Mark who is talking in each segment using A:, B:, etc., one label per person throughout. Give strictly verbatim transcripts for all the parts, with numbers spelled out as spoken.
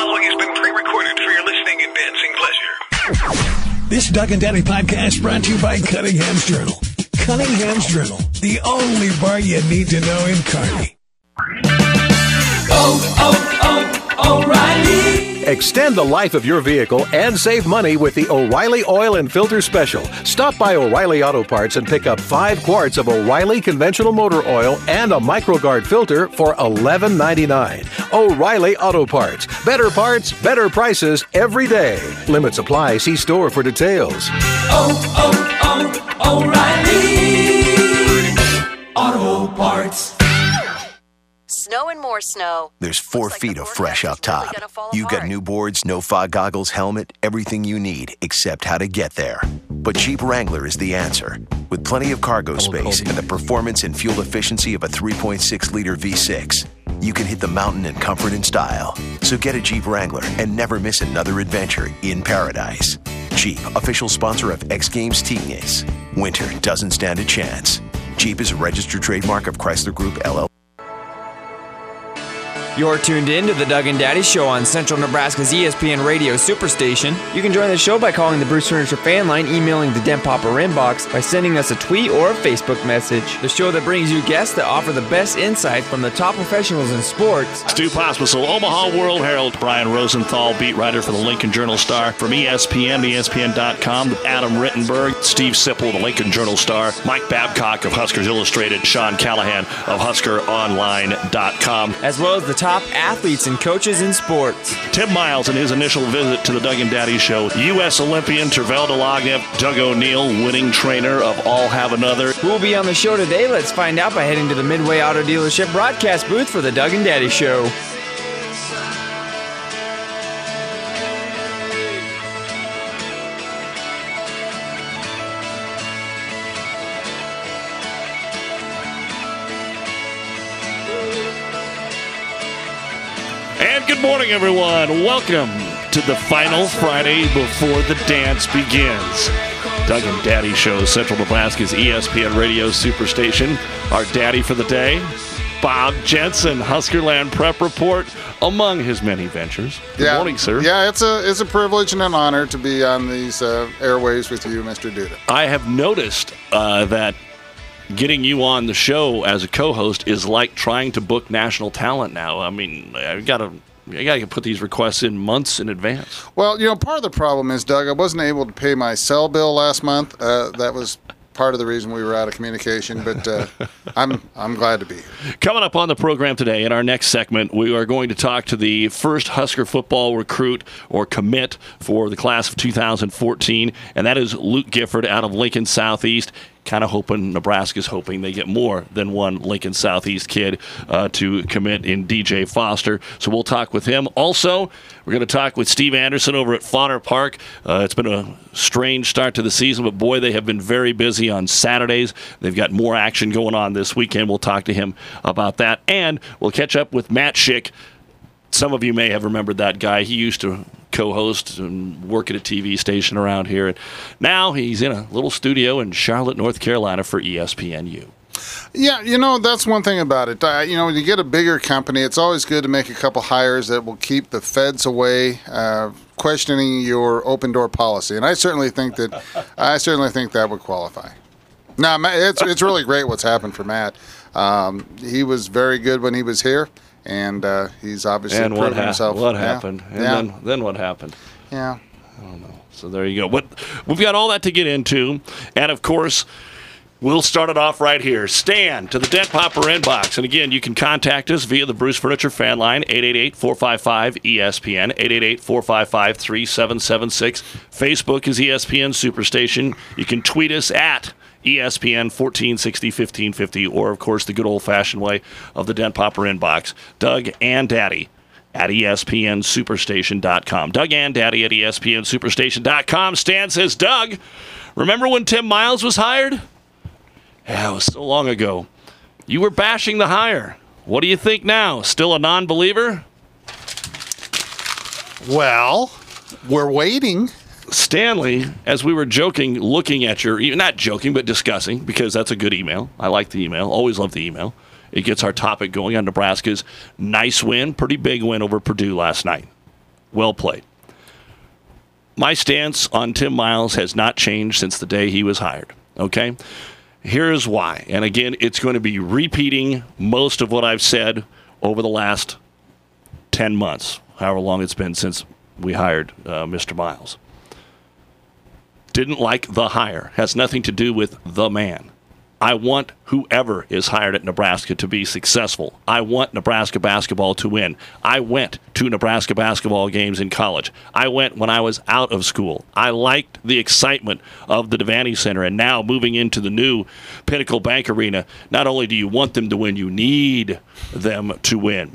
A: following has been pre-recorded for your listening and dancing pleasure.
B: This Doug and Daddy podcast brought to you by Cunningham's Journal. Cunningham's Journal, the only bar you need to know in Kearney.
C: Oh, oh, oh, O'Reilly.
D: Extend the life of your vehicle and save money with the O'Reilly Oil and Filter Special. Stop by O'Reilly Auto Parts and pick up five quarts of O'Reilly conventional motor oil and a MicroGuard filter for eleven ninety-nine. O'Reilly Auto Parts. Better parts, better prices every day. Limits apply. See store for details.
C: Oh, oh, oh, O'Reilly Auto Parts.
E: Snow and more snow.
F: There's four like feet of fresh up top. Really You've got new boards, no fog goggles, helmet, everything you need except how to get there. But Jeep Wrangler is the answer. With plenty of cargo space and the performance and fuel efficiency of a three point six liter V six, you can hit the mountain in comfort and style. So get a Jeep Wrangler and never miss another adventure in paradise. Jeep, official sponsor of X Games Team-Ace. Winter doesn't stand a chance. Jeep is a registered trademark of Chrysler Group, L L C.
G: You're tuned in to the Doug and Daddy Show on Central Nebraska's E S P N Radio Superstation. You can join the show by calling the Bruce Furniture fan line, emailing the Dent Popper inbox, by sending us a tweet or a Facebook message. The show that brings you guests that offer the best insight from the top professionals in sports.
H: Stu Pospisil, Omaha World Herald. Brian Rosenthal, beat writer for the Lincoln Journal-Star. From E S P N, E S P N dot com, Adam Rittenberg, Steve Sipple, the Lincoln Journal-Star, Mike Babcock of Huskers Illustrated, Sean Callahan of Husker Online dot com.
G: As well as the top athletes and coaches in sports.
H: Tim Miles in his initial visit to the Doug and Daddy Show. U S Olympian Tervel Delagnev, Doug O'Neill, winning trainer of All Have Another.
G: Who will be on the show today? Let's find out by heading to the Midway Auto Dealership broadcast booth for the Doug and Daddy Show.
H: And good morning, everyone. Welcome to the final Friday before the dance begins. Doug and Daddy Show, Central Nebraska's E S P N Radio Superstation. Our daddy for the day, Bob Jensen, Huskerland Prep Report, among his many ventures. Good
I: yeah.
H: morning, sir.
I: Yeah, it's a it's a privilege and an honor to be on these uh, airways with you, Mister Duda.
H: I have noticed uh, that getting you on the show as a co-host is like trying to book national talent now. I mean, I've got to I got to put these requests in months in advance.
I: Well, you know, part of the problem is, Doug, I wasn't able to pay my cell bill last month. Uh, that was part of the reason we were out of communication, but uh, I'm I'm glad to be here.
H: Coming up on the program today, in our next segment, we are going to talk to the first Husker football recruit or commit for the class of two thousand fourteen, and that is Luke Gifford out of Lincoln Southeast. Kind of hoping, Nebraska's hoping they get more than one Lincoln Southeast kid uh, to commit in D J Foster. So we'll talk with him. Also, we're going to talk with Steve Anderson over at Fauner Park. Uh, it's been a strange start to the season, but boy, they have been very busy on Saturdays. They've got more action going on this weekend. We'll talk to him about that. And we'll catch up with Matt Schick. Some of you may have remembered that guy. He used to co-host and work at a T V station around here. And now he's in a little studio in Charlotte, North Carolina for E S P N U.
I: Yeah, you know, that's one thing about it. Uh, you know, when you get a bigger company, it's always good to make a couple hires that will keep the feds away, uh, questioning your open door policy. And I certainly think that I certainly think that would qualify. No, it's it's really great what's happened for Matt. Um, he was very good when he was here. And uh, he's obviously
H: and
I: proven
H: what ha-
I: himself.
H: What
I: yeah.
H: happened? And
I: yeah.
H: then, then what happened?
I: Yeah.
H: I don't know. So there you go. But we've got all that to get into. And, of course, we'll start it off right here. Stan to the Dent Popper inbox. And, again, you can contact us via the Bruce Furniture fan line, eight eight eight, four five five, E S P N, eight eight eight, four five five, three seven seven six. Facebook is E S P N Superstation. You can tweet us at E S P N fourteen sixty, fifteen fifty, or, of course, the good old-fashioned way of the Dent Popper inbox. Doug and Daddy at E S P N Superstation dot com. Doug and Daddy at E S P N Superstation dot com. Stan says, Doug, remember when Tim Miles was hired? Yeah, it was so long ago. You were bashing the hire. What do you think now? Still a non-believer?
I: Well, we're waiting.
H: Stanley, as we were joking, looking at your, not joking, but discussing, because that's a good email. I like the email. Always love the email. It gets our topic going on Nebraska's nice win, pretty big win over Purdue last night. Well played. My stance on Tim Miles has not changed since the day he was hired, okay? Here's why. And again, it's going to be repeating most of what I've said over the last ten months, however long it's been since we hired uh, Mister Miles. Didn't like the hire. Has nothing to do with the man. I want whoever is hired at Nebraska to be successful. I want Nebraska basketball to win. I went to Nebraska basketball games in college. I went when I was out of school. I liked the excitement of the Devaney Center, and now moving into the new Pinnacle Bank Arena, not only do you want them to win, you need them to win.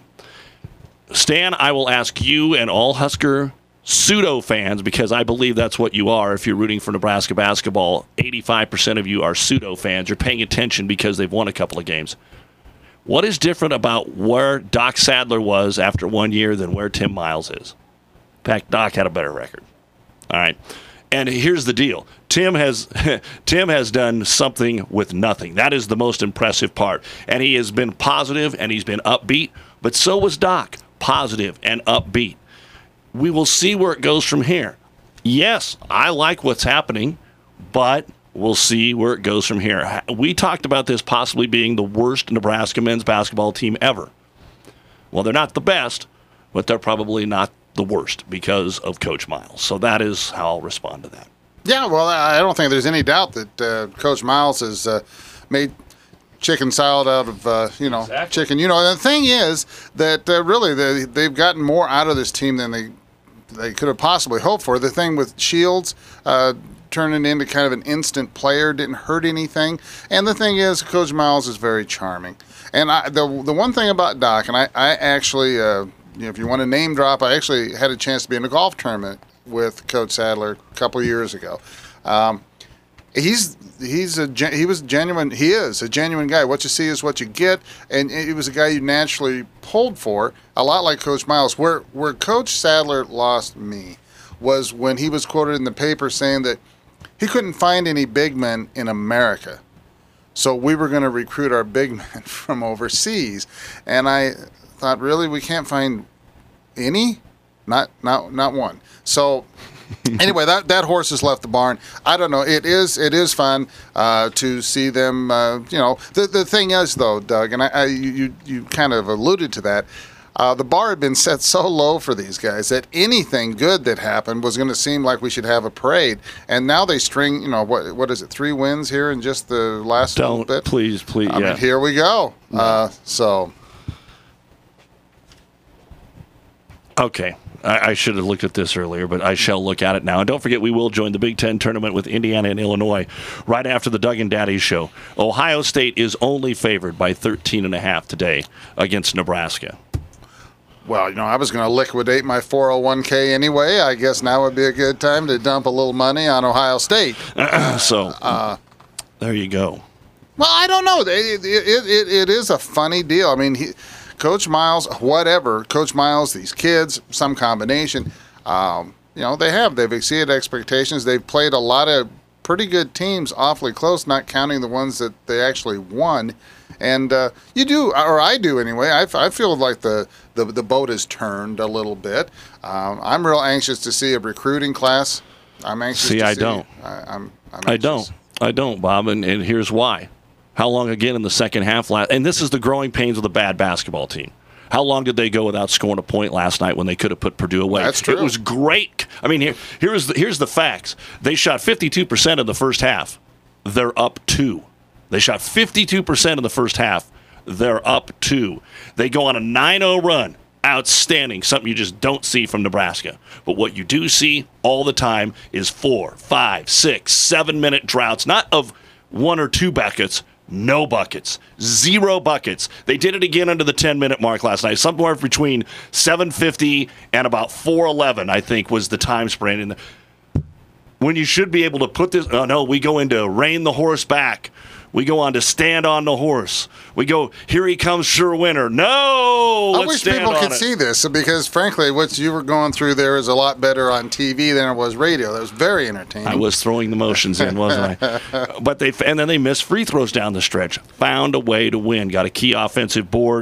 H: Stan, I will ask you and all Husker pseudo fans, because I believe that's what you are if you're rooting for Nebraska basketball. eighty-five percent of you are pseudo fans. You're paying attention because they've won a couple of games. What is different about where Doc Sadler was after one year than where Tim Miles is? In fact, Doc had a better record. All right. And here's the deal. Tim has Tim has done something with nothing. That is the most impressive part. And he has been positive and he's been upbeat, but so was Doc, positive and upbeat. We will see where it goes from here. Yes, I like what's happening, but we'll see where it goes from here. We talked about this possibly being the worst Nebraska men's basketball team ever. Well, they're not the best, but they're probably not the worst because of Coach Miles. So that is how I'll respond to that.
I: Yeah, well, I don't think there's any doubt that uh, Coach Miles has uh, made chicken salad out of, uh, you know, exactly. chicken. You know, and the thing is that uh, really they, they've gotten more out of this team than they they could have possibly hoped for. The thing with Shields uh, turning into kind of an instant player didn't hurt anything. And the thing is, Coach Miles is very charming. And I, the the one thing about Doc, and I, I actually, uh, you know, if you want to name drop, I actually had a chance to be in a golf tournament with Coach Sadler a couple of years ago. Um, he's he's a he was genuine. He is a genuine guy. What you see is what you get, and he was a guy you naturally pulled for. A lot like Coach Miles. Where where Coach Sadler lost me was when he was quoted in the paper saying that he couldn't find any big men in America, so we were going to recruit our big men from overseas. And I thought, really, we can't find any? Not not not one. So. Anyway, that, that horse has left the barn. I don't know. It is it is fun uh, to see them. Uh, you know, the the thing is though, Doug, and I, I you you kind of alluded to that. Uh, the bar had been set so low for these guys that anything good that happened was going to seem like we should have a parade. And now they string, you know, what what is it? Three wins here in just the last
H: don't,
I: little bit.
H: Please, please.
I: I
H: yeah.
I: mean, here we go. No. Uh, so.
H: Okay. I, I should have looked at this earlier, but I shall look at it now. And don't forget, we will join the Big Ten tournament with Indiana and Illinois right after the Doug and Daddy show. Ohio State is only favored by thirteen and a half today against Nebraska.
I: Well, you know, I was going to liquidate my four oh one k anyway. I guess now would be a good time to dump a little money on Ohio State.
H: so,
I: uh,
H: there you go.
I: Well, I don't know. It, it, it, it is a funny deal. I mean, he, Coach Miles, whatever, Coach Miles, these kids, some combination, um, you know, they have. They've exceeded expectations. They've played a lot of pretty good teams awfully close, not counting the ones that they actually won. And uh, you do, or I do anyway, I, I feel like the, the, the boat has turned a little bit. Um, I'm real anxious to see a recruiting class. I'm anxious
H: see,
I: to
H: I
I: see.
H: Don't.
I: I, I'm, I'm
H: I don't. I don't, Bob, and, and here's why. How long again in the second half? Last, and this is the growing pains of the bad basketball team. How long did they go without scoring a point last night when they could have put Purdue away?
I: That's true.
H: It was great. I mean, here, here's, the, here's the facts. They shot fifty-two percent in the first half. They're up two. They shot fifty-two percent in the first half. They're up two. They go on a nine oh run. Outstanding. Something you just don't see from Nebraska. But what you do see all the time is four, five, six, seven-minute droughts, not of one or two buckets, no buckets, zero buckets. They did it again under the ten-minute mark last night. Somewhere between seven fifty and about four eleven, I think, was the time span. And when you should be able to put this, oh no, we go into rein the horse back. We go on to stand on the horse. We go, here he comes, sure winner. No,
I: I
H: let's
I: wish
H: stand
I: people
H: on
I: could
H: it.
I: see this because, frankly, what you were going through there is a lot better on T V than it was radio. That was very entertaining.
H: I was throwing the motions in, wasn't I? But they and then they missed free throws down the stretch. Found a way to win. Got a key offensive board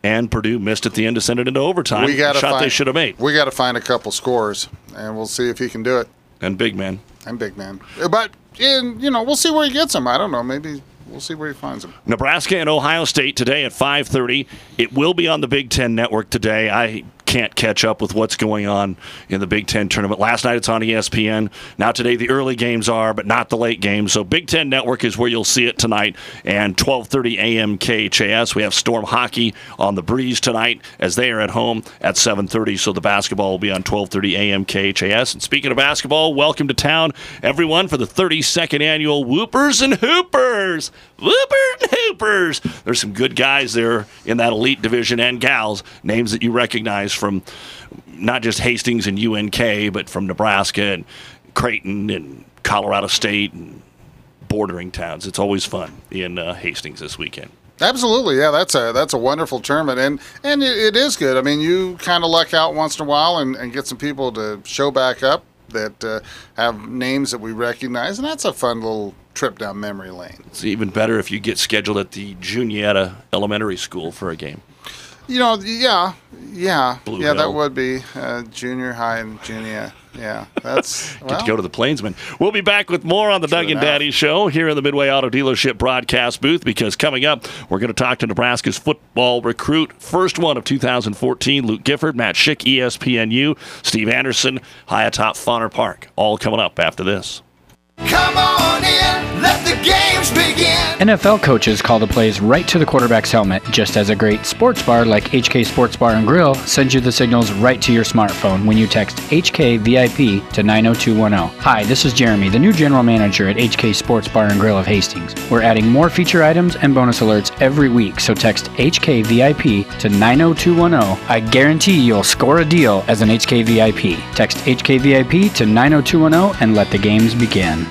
H: and Purdue missed at the end to send it into overtime.
I: We got
H: a shot
I: find,
H: they should have made.
I: We got to find a couple scores, and we'll see if he can do it.
H: And big man.
I: And big man. But, and, you know, we'll see where he gets them. I don't know. Maybe we'll see where he finds them.
H: Nebraska and Ohio State today at five thirty. It will be on the Big Ten Network today. I can't catch up with what's going on in the Big Ten tournament. Last night it's on E S P N. Now today the early games are, but not the late games. So Big Ten Network is where you'll see it tonight. And twelve thirty a.m. K H A S. We have Storm Hockey on the Breeze tonight as they are at home at seven thirty. So the basketball will be on twelve thirty a.m. K H A S. And speaking of basketball, welcome to town, everyone, for the thirty-second annual Whoopers and Hoopers. Whoopers and Hoopers. There's some good guys there in that elite division and gals, names that you recognize from not just Hastings and U N K, but from Nebraska and Creighton and Colorado State and bordering towns. It's always fun in uh, Hastings this weekend.
I: Absolutely, yeah. That's a that's a wonderful tournament, and and it, it is good. I mean, you kind of luck out once in a while and, and get some people to show back up that uh, have names that we recognize, and that's a fun little trip down memory lane.
H: It's even better if you get scheduled at the Juniata Elementary School for a game.
I: You know, yeah, yeah,
H: Blue
I: yeah.
H: Hill.
I: That would be uh, junior high and junior. Yeah, that's
H: Get
I: well,
H: to go to the Plainsman. We'll be back with more on the Doug and
I: enough.
H: Daddy Show here in the Midway Auto Dealership broadcast booth, because coming up, we're going to talk to Nebraska's football recruit, first one of two thousand fourteen, Luke Gifford, Matt Schick, E S P N U, Steve Anderson, high atop Fauner Park. All coming up after this.
C: Come on in, let the games begin.
J: N F L coaches call the plays right to the quarterback's helmet, just as a great sports bar like H K Sports Bar and Grill sends you the signals right to your smartphone when you text H K V I P to nine oh two one oh. Hi, this is Jeremy, the new general manager at H K Sports Bar and Grill of Hastings. We're adding more feature items and bonus alerts every week, so text H K V I P to nine oh two one oh. I guarantee you'll score a deal as an H K V I P. Text H K V I P to nine oh two one oh and let the games begin.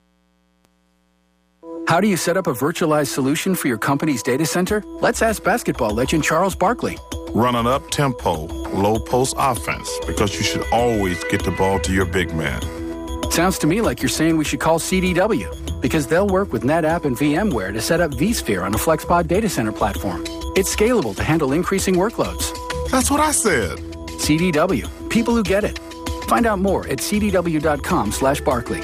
K: How do you set up a virtualized solution for your company's data center? Let's ask basketball legend Charles Barkley.
L: Run an up-tempo, low-post offense, because you should always get the ball to your big man.
K: Sounds to me like you're saying we should call C D W, because they'll work with NetApp and VMware to set up vSphere on a FlexPod data center platform. It's scalable to handle increasing workloads.
L: That's what I said.
K: C D W, people who get it. Find out more at c d w dot com slash Barkley.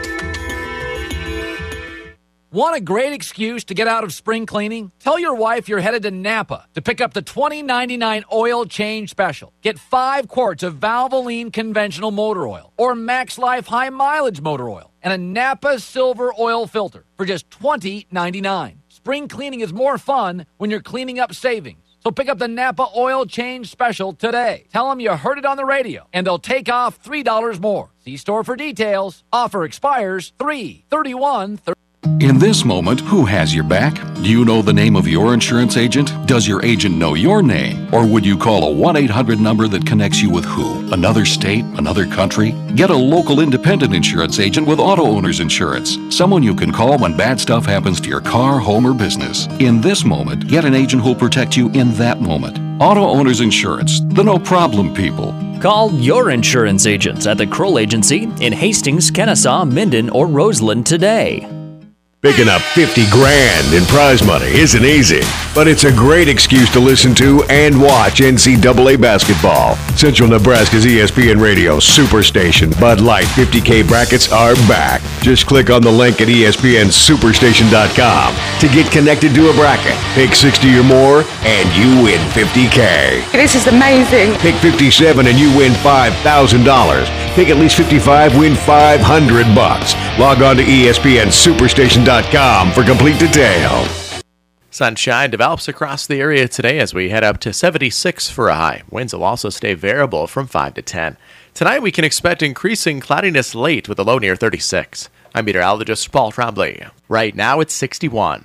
M: Want a great excuse to get out of spring cleaning? Tell your wife you're headed to Napa to pick up the twenty ninety-nine oil change special. Get five quarts of Valvoline conventional motor oil or Max Life high mileage motor oil and a Napa silver oil filter for just twenty ninety-nine. Spring cleaning is more fun when you're cleaning up savings. So pick up the Napa oil change special today. Tell them you heard it on the radio and they'll take off three dollars more. See store for details. Offer expires three thirty-one thirty.
N: In this moment, who has your back? Do you know the name of your insurance agent? Does your agent know your name? Or would you call a one eight hundred number that connects you with who? Another state? Another country? Get a local independent insurance agent with Auto Owners Insurance. Someone you can call when bad stuff happens to your car, home, or business. In this moment, get an agent who'll protect you in that moment. Auto Owners Insurance, the no-problem people.
O: Call your insurance agents at the Kroll Agency in Hastings, Kennesaw, Minden, or Roseland today.
P: Picking up fifty grand in prize money isn't easy, but it's a great excuse to listen to and watch N C double A basketball. Central Nebraska's E S P N Radio Superstation Bud Light fifty K brackets are back. Just click on the link at E S P N superstation dot com to get connected to a bracket. Pick sixty or more and you win fifty K.
Q: This is amazing.
P: Pick fifty-seven and you win five thousand dollars. Pick at least fifty-five, win five hundred bucks. Log on to E S P N superstation dot com for complete details.
R: Sunshine develops across the area today as we head up to seventy-six for a high. Winds will also stay variable from five to ten. Tonight we can expect increasing cloudiness late with a low near thirty-six. I'm meteorologist Paul Trombley. Right now it's sixty-one.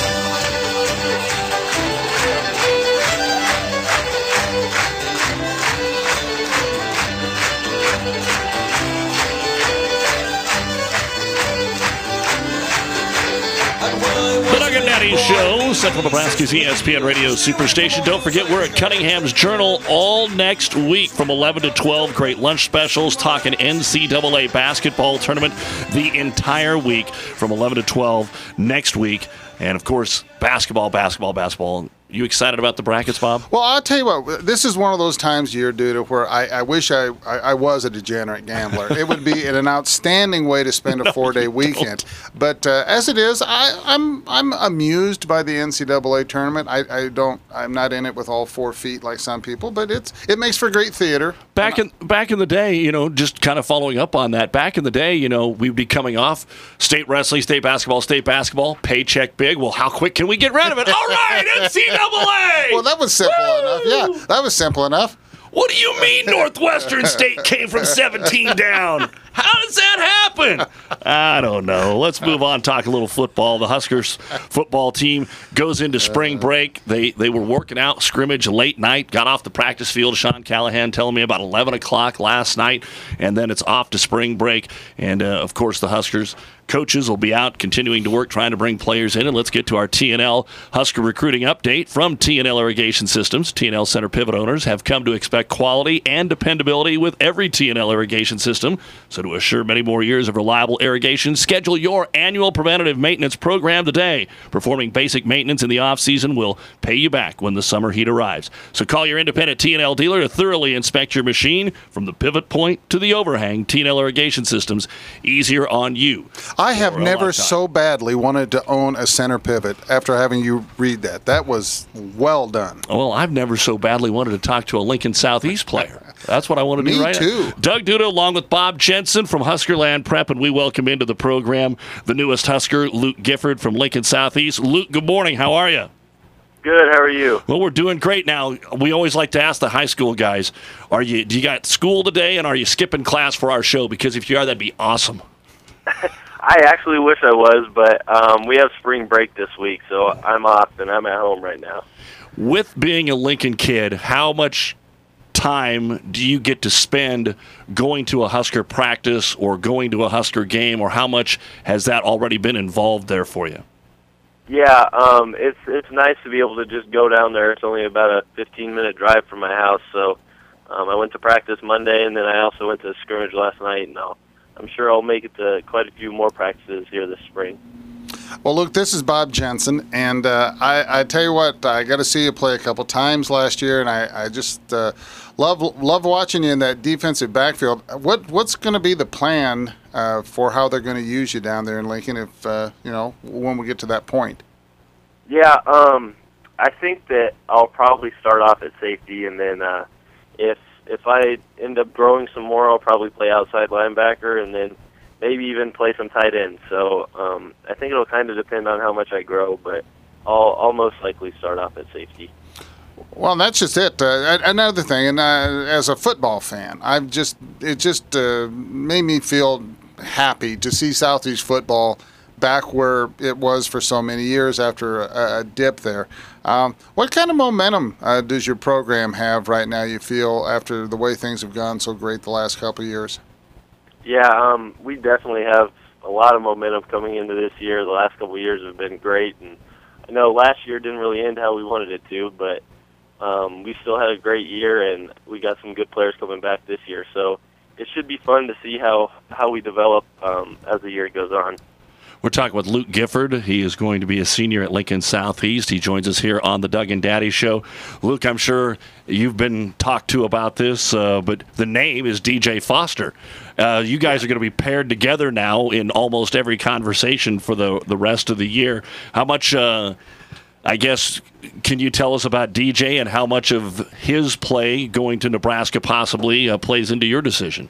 H: Show, Central Nebraska's E S P N Radio Superstation. Don't forget, we're at Cunningham's Journal all next week from eleven to twelve. Great lunch specials, talking N C double A basketball tournament the entire week from eleven to twelve next week. And, of course, basketball, basketball, basketball You excited about the brackets, Bob?
I: Well, I'll tell you what. This is one of those times a year, dude, where I, I wish I, I, I was a degenerate gambler. It would be an outstanding way to spend a
H: No,
I: four-day weekend. But uh, as it is, I, I'm I'm amused by the N C double A tournament. I, I don't. I'm not in it with all four feet like some people, but it's it makes for great theater.
H: Back in back in the day, you know, just kind of following up on that. Back in the day, you know, we'd be coming off state wrestling, state basketball, state basketball, paycheck big. Well, how quick can we get rid of it? All right, N C double A.
I: Well, that was simple
H: Woo!
I: enough. Yeah, that was simple enough.
H: What do you mean Northwestern State came from seventeen down? How does that happen? I don't know. Let's move on, talk a little football. The Huskers football team goes into spring break. They they were working out scrimmage late night, got off the practice field. Sean Callahan telling me about eleven o'clock last night, and then it's off to spring break. And, uh, of course, the Huskers coaches will be out continuing to work, trying to bring players in. And let's get to our T N L Husker recruiting update from T N L Irrigation Systems. T N L Center Pivot owners have come to expect quality and dependability with every T N L irrigation system. So to assure many more years of reliable irrigation, schedule your annual preventative maintenance program today. Performing basic maintenance in the off-season will pay you back when the summer heat arrives. So call your independent T N L dealer to thoroughly inspect your machine from the pivot point to the overhang. T N L Irrigation Systems, easier on you.
I: I have
H: For a
I: never
H: lifetime.
I: so badly wanted to own a center pivot after having you read that. That was well done.
H: Well, I've never so badly wanted to talk to a Lincoln Southeast player. That's what I want to do
I: Me
H: right
I: too.
H: now. Doug Duda along with Bob Jensen from Huskerland Prep, and we welcome into the program the newest Husker, Luke Gifford from Lincoln Southeast. Luke, good morning. How are you?
Q: Good. How are you?
H: Well, we're doing great now. We always like to ask the high school guys, are you? Do you got school today, and are you skipping class for our show? Because if you are, that'd be awesome.
Q: I actually wish I was, but um, we have spring break this week, so I'm off, and I'm at home right now.
H: With being a Lincoln kid, how much time do you get to spend going to a Husker practice or going to a Husker game, or how much has that already been involved there for you?
Q: Yeah, um, it's it's nice to be able to just go down there. It's only about a fifteen-minute drive from my house, so um, I went to practice Monday, and then I also went to scrimmage last night, and I'll, I'm sure I'll make it to quite a few more practices here this spring.
I: Well, Luke, this is Bob Jensen, and uh, I, I tell you what, I got to see you play a couple times last year, and I, I just uh, love love watching you in that defensive backfield. What what's going to be the plan uh, for how they're going to use you down there in Lincoln? If uh, you know, when we get to that point.
Q: Yeah, um, I think that I'll probably start off at safety, and then uh, if if I end up growing some more, I'll probably play outside linebacker, and then maybe even play some tight end. So um, I think it'll kind of depend on how much I grow, but I'll, I'll most likely start off at safety.
I: Well, that's just it. Uh, another thing, and uh, as a football fan, I've just it just uh, made me feel happy to see Southeast football back where it was for so many years after a, a dip there. Um, what kind of momentum uh, does your program have right now, you feel, after the way things have gone so great the last couple of years?
Q: Yeah, um, we definitely have a lot of momentum coming into this year. The last couple of years have been great, and I know last year didn't really end how we wanted it to, but um, we still had a great year, and we got some good players coming back this year. So it should be fun to see how, how we develop um, as the year goes on.
H: We're talking with Luke Gifford. He is going to be a senior at Lincoln Southeast. He joins us here on the Doug and Daddy Show. Luke, I'm sure you've been talked to about this, uh, but the name is D J Foster. Uh, you guys are going to be paired together now in almost every conversation for the, the rest of the year. How much, uh, I guess, can you tell us about D J and how much of his play going to Nebraska possibly uh, plays into your decision?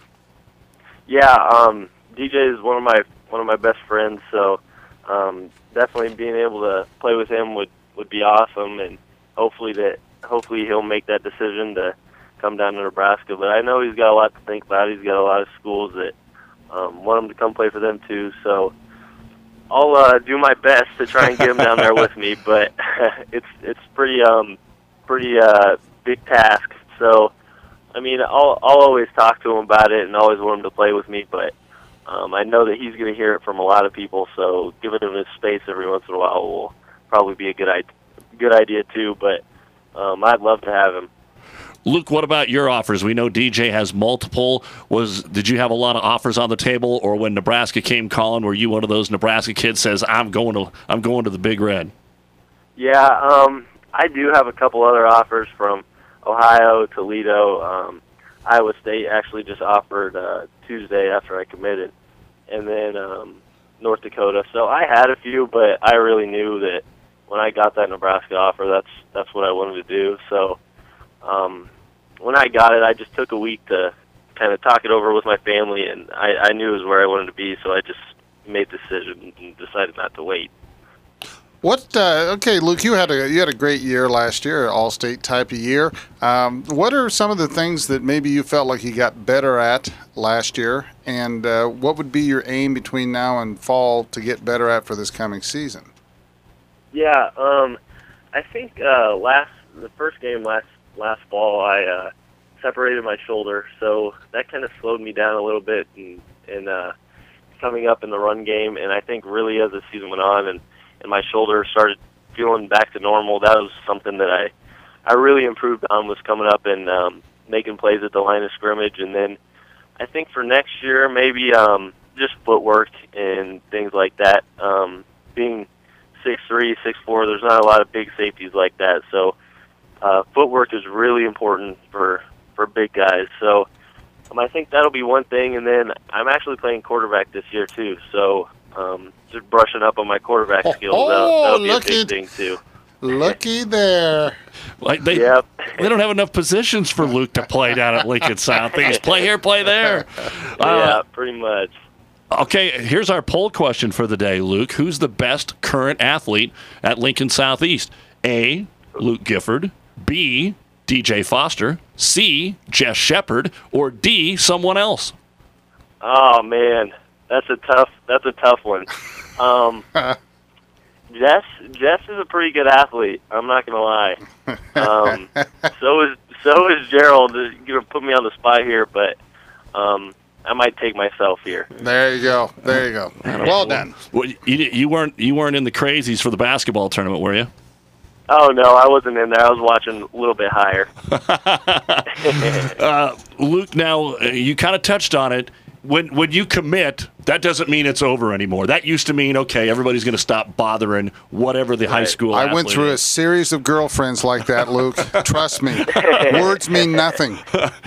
Q: Yeah, um, D J is one of my one of my best friends, so um, definitely being able to play with him would, would be awesome, and hopefully that hopefully he'll make that decision to come down to Nebraska. But I know he's got a lot to think about. He's got a lot of schools that um, want him to come play for them too. So I'll uh, do my best to try and get him down there with me. But it's it's pretty um pretty uh, big task. So I mean, I'll I'll always talk to him about it and always want him to play with me, but. Um, I know that he's going to hear it from a lot of people, so giving him his space every once in a while will probably be a good idea, good idea too, but um, I'd love to have him.
H: Luke, what about your offers? We know D J has multiple. Was Did you have a lot of offers on the table, or when Nebraska came calling, were you one of those Nebraska kids says, I'm going to I'm going to the Big Red?
Q: Yeah, um, I do have a couple other offers from Ohio, Toledo. Um, Iowa State actually just offered uh, Tuesday after I committed, and then um, North Dakota. So I had a few, but I really knew that when I got that Nebraska offer, that's that's what I wanted to do. So um, when I got it, I just took a week to kind of talk it over with my family, and I, I knew it was where I wanted to be, so I just made the decision and decided not to wait.
I: What? Uh, okay, Luke, you had a you had a great year last year, all-state type of year. Um, what are some of the things that maybe you felt like you got better at last year, and uh, what would be your aim between now and fall to get better at for this coming season?
Q: Yeah, um, I think uh, last the first game last last fall, I uh, separated my shoulder, so that kind of slowed me down a little bit in, in uh, coming up in the run game. And I think really as the season went on and and my shoulder started feeling back to normal, that was something that I I really improved on, was coming up and um, making plays at the line of scrimmage. And then I think for next year, maybe um, just footwork and things like that. Um, being six three, six four, there's not a lot of big safeties like that. So uh, footwork is really important for, for big guys. So um, I think that'll be one thing. And then I'm actually playing quarterback this year too. So um, just brushing up on my quarterback
I: oh,
Q: skills,
I: oh,
Q: that'll, that'll be a
I: looky,
Q: big thing too.
I: Looky there.
H: Like they,
Q: yep.
H: they don't have enough positions for Luke to play down at Lincoln Southeast. Play here, play there.
Q: Yeah,
H: Uh,
Q: pretty much.
H: Okay, here's our poll question for the day, Luke. Who's the best current athlete at Lincoln Southeast? A, Luke Gifford. B, D J Foster. C, Jess Shepard. Or D, someone else?
Q: Oh man, that's a tough. That's a tough one. Um, Jess, Jess is a pretty good athlete. I'm not gonna lie. Um, so is so is Gerald. You're gonna put me on the spot here, but um, I might take myself here.
I: There you go. There you go. Well done.
H: Well, you, you weren't you weren't in the crazies for the basketball tournament, were you?
Q: Oh no, I wasn't in there. I was watching a little bit higher.
H: uh, Luke, now uh, you kind of touched on it. When when you commit, that doesn't mean it's over anymore. That used to mean, okay, everybody's going to stop bothering whatever the
I: right.
H: high school
I: I went through
H: is.
I: a series of girlfriends like that, Luke. Trust me. Words mean nothing.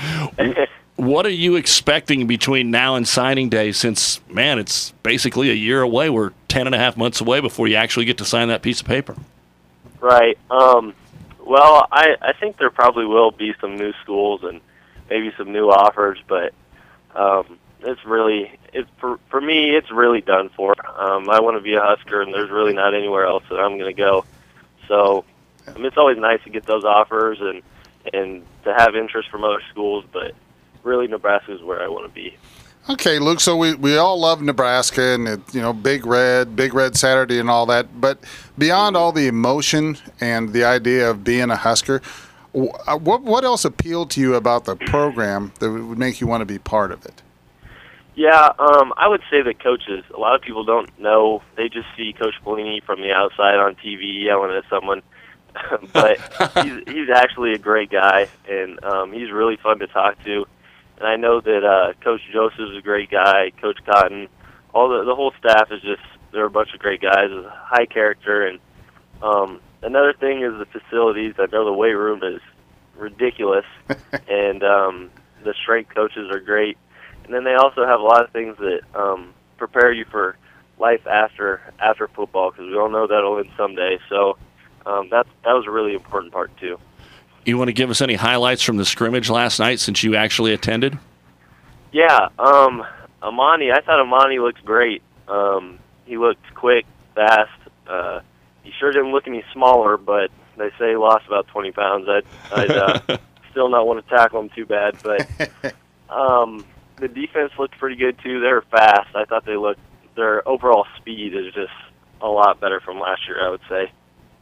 H: What are you expecting between now and signing day, since, man, it's basically a year away. We're ten and a half months away before you actually get to sign that piece of paper.
Q: Right. Um, well, I, I think there probably will be some new schools and maybe some new offers, but um, it's really, it's for, for me, it's really done for. Um, I want to be a Husker, and there's really not anywhere else that I'm going to go. So I mean, it's always nice to get those offers and, and to have interest from other schools, but really Nebraska is where I want to be.
I: Okay, Luke, so we, we all love Nebraska and, it, you know, Big Red, Big Red Saturday and all that. But beyond all the emotion and the idea of being a Husker, what what else appealed to you about the program that would make you want to be part of it?
Q: Yeah, um, I would say that coaches, a lot of people don't know. They just see Coach Pelini from the outside on T V yelling at someone. But he's, he's actually a great guy, and um, he's really fun to talk to. And I know that uh, Coach Joseph is a great guy, Coach Cotton, all the the whole staff is just, they're a bunch of great guys, with high character. And um, another thing is the facilities. I know the weight room is ridiculous, and um, the strength coaches are great. And then they also have a lot of things that um, prepare you for life after after football, because we all know that'll end someday. So um, that that was a really important part too.
H: You want to give us any highlights from the scrimmage last night since you actually attended?
Q: Yeah, um, Amani, I thought Amani looked great. Um, he looked quick, fast. Uh, he sure didn't look any smaller, but they say he lost about twenty pounds. I'd, I'd uh, still not want to tackle him too bad. But um, the defense looked pretty good, too. They were fast. I thought they looked, their overall speed is just a lot better from last year, I would say.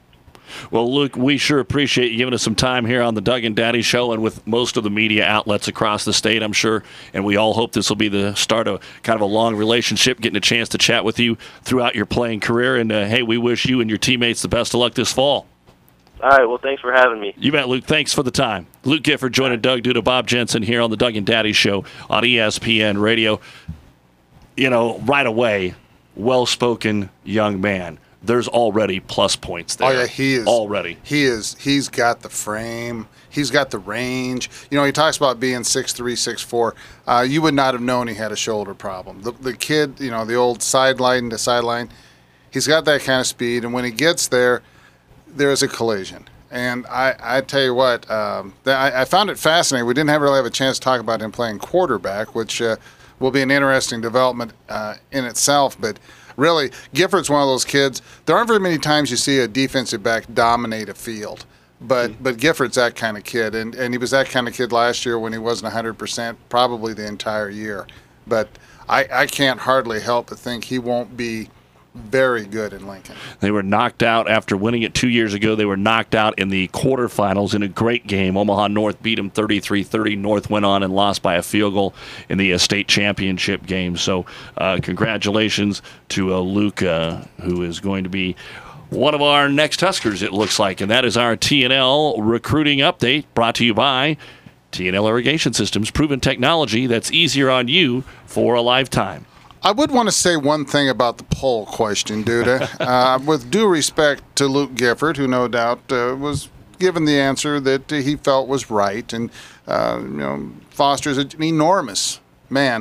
H: Well, Luke, we sure appreciate you giving us some time here on the Doug and Daddy Show and with most of the media outlets across the state, I'm sure. And we all hope this will be the start of kind of a long relationship, getting a chance to chat with you throughout your playing career. And, uh, hey, we wish you and your teammates the best of luck this fall.
Q: All right, well, thanks for having me.
H: You bet, Luke. Thanks for the time. Luke Gifford joining Doug Duda, Bob Jensen here on the Doug and Daddy Show on E S P N Radio. You know, right away, well-spoken young man. there's already plus points there.
I: Oh yeah, he is
H: already.
I: He is. He's got the frame. He's got the range. You know, he talks about being six three, six four. Uh, you would not have known he had a shoulder problem. The, the kid, you know, the old sideline to sideline, he's got that kind of speed, and when he gets there, there's a collision. And I, I tell you what, um, I, I found it fascinating. We didn't have really have a chance to talk about him playing quarterback, which uh, will be an interesting development uh, in itself. But really, Gifford's one of those kids. There aren't very many times you see a defensive back dominate a field. But mm-hmm. but Gifford's that kind of kid, and, and he was that kind of kid last year when he wasn't one hundred percent, probably the entire year. But I, I can't hardly help but think he won't be very good in Lincoln.
H: They were knocked out after winning it two years ago. They were knocked out in the quarterfinals in a great game. Omaha North beat them thirty-three thirty. North went on and lost by a field goal in the uh, state championship game. So uh, congratulations to uh, Luke, uh, who is going to be one of our next Huskers, it looks like. And that is our T N L recruiting update, brought to you by T N L Irrigation Systems, proven technology that's easier on you for a lifetime.
I: I would want to say one thing about the poll question, Duda. uh, with due respect to Luke Gifford, who no doubt uh, was given the answer that uh, he felt was right, and uh, you know, Foster's an enormous man.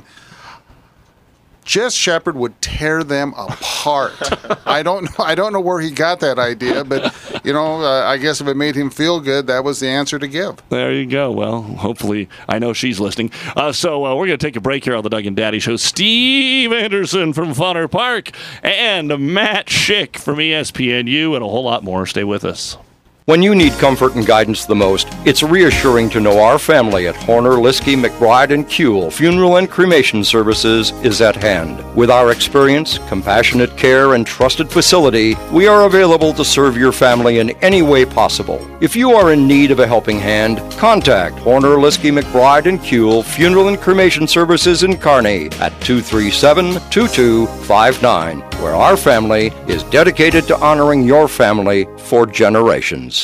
I: Jess Shepard would tear them apart. I don't know. I don't know where he got that idea, but you know, uh, I guess if it made him feel good, that was the answer to give.
H: There you go. Well, hopefully, I know she's listening. Uh, so uh, we're going to take a break here on the Doug and Daddy Show. Steve Anderson from Funner Park and Matt Schick from E S P N U, and a whole lot more. Stay with us.
S: When you need comfort and guidance the most, it's reassuring to know our family at Horner, Liskey, McBride, and Kuehl Funeral and Cremation Services is at hand. With our experience, compassionate care, and trusted facility, we are available to serve your family in any way possible. If you are in need of a helping hand, contact Horner, Liskey, McBride, and Kuehl Funeral and Cremation Services in Kearney at two three seven, two two five nine, where our family is dedicated to honoring your family for generations.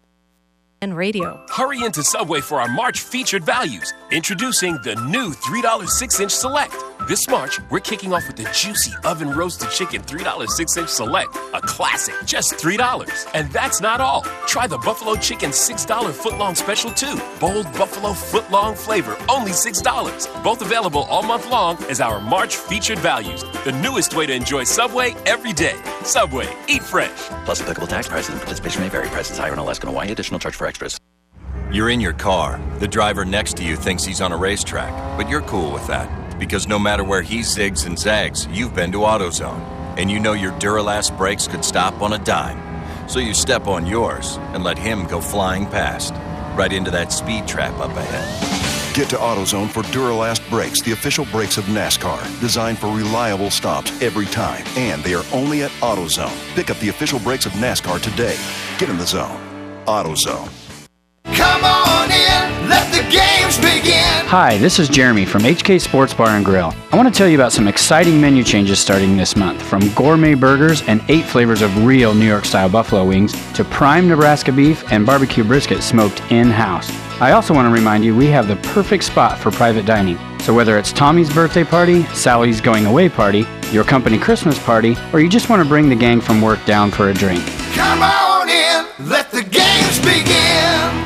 T: And radio.
U: Hurry into Subway for our March featured values. Introducing the new three dollar six inch Select. This March, we're kicking off with the juicy oven roasted chicken three dollar six inch Select. A classic, just three dollars. And that's not all. Try the Buffalo Chicken six dollar footlong special too. Bold Buffalo footlong flavor, only six dollars. Both available all month long as our March featured values. The newest way to enjoy Subway every day. Subway, eat fresh.
V: Plus applicable tax prices and participation may vary. Prices higher in Alaska and Hawaii. Additional charge for extras.
W: You're in your car. The driver next to you thinks he's on a racetrack, but you're cool with that. Because no matter where he zigs and zags, you've been to AutoZone. And you know your Duralast brakes could stop on a dime. So you step on yours and let him go flying past. Right into that speed trap up ahead.
X: Get to AutoZone for Duralast brakes, the official brakes of NASCAR. Designed for reliable stops every time. And they are only at AutoZone. Pick up the official brakes of NASCAR today. Get in the zone. AutoZone.
C: Come on in, let the games begin.
J: Hi, this is Jeremy from H K Sports Bar and Grill. I want to tell you about some exciting menu changes starting this month, from gourmet burgers and eight flavors of real New York-style buffalo wings to prime Nebraska beef and barbecue brisket smoked in-house. I also want to remind you we have the perfect spot for private dining. So whether it's Tommy's birthday party, Sally's going away party, your company Christmas party, or you just want to bring the gang from work down for a drink.
C: Come on in, let the games begin.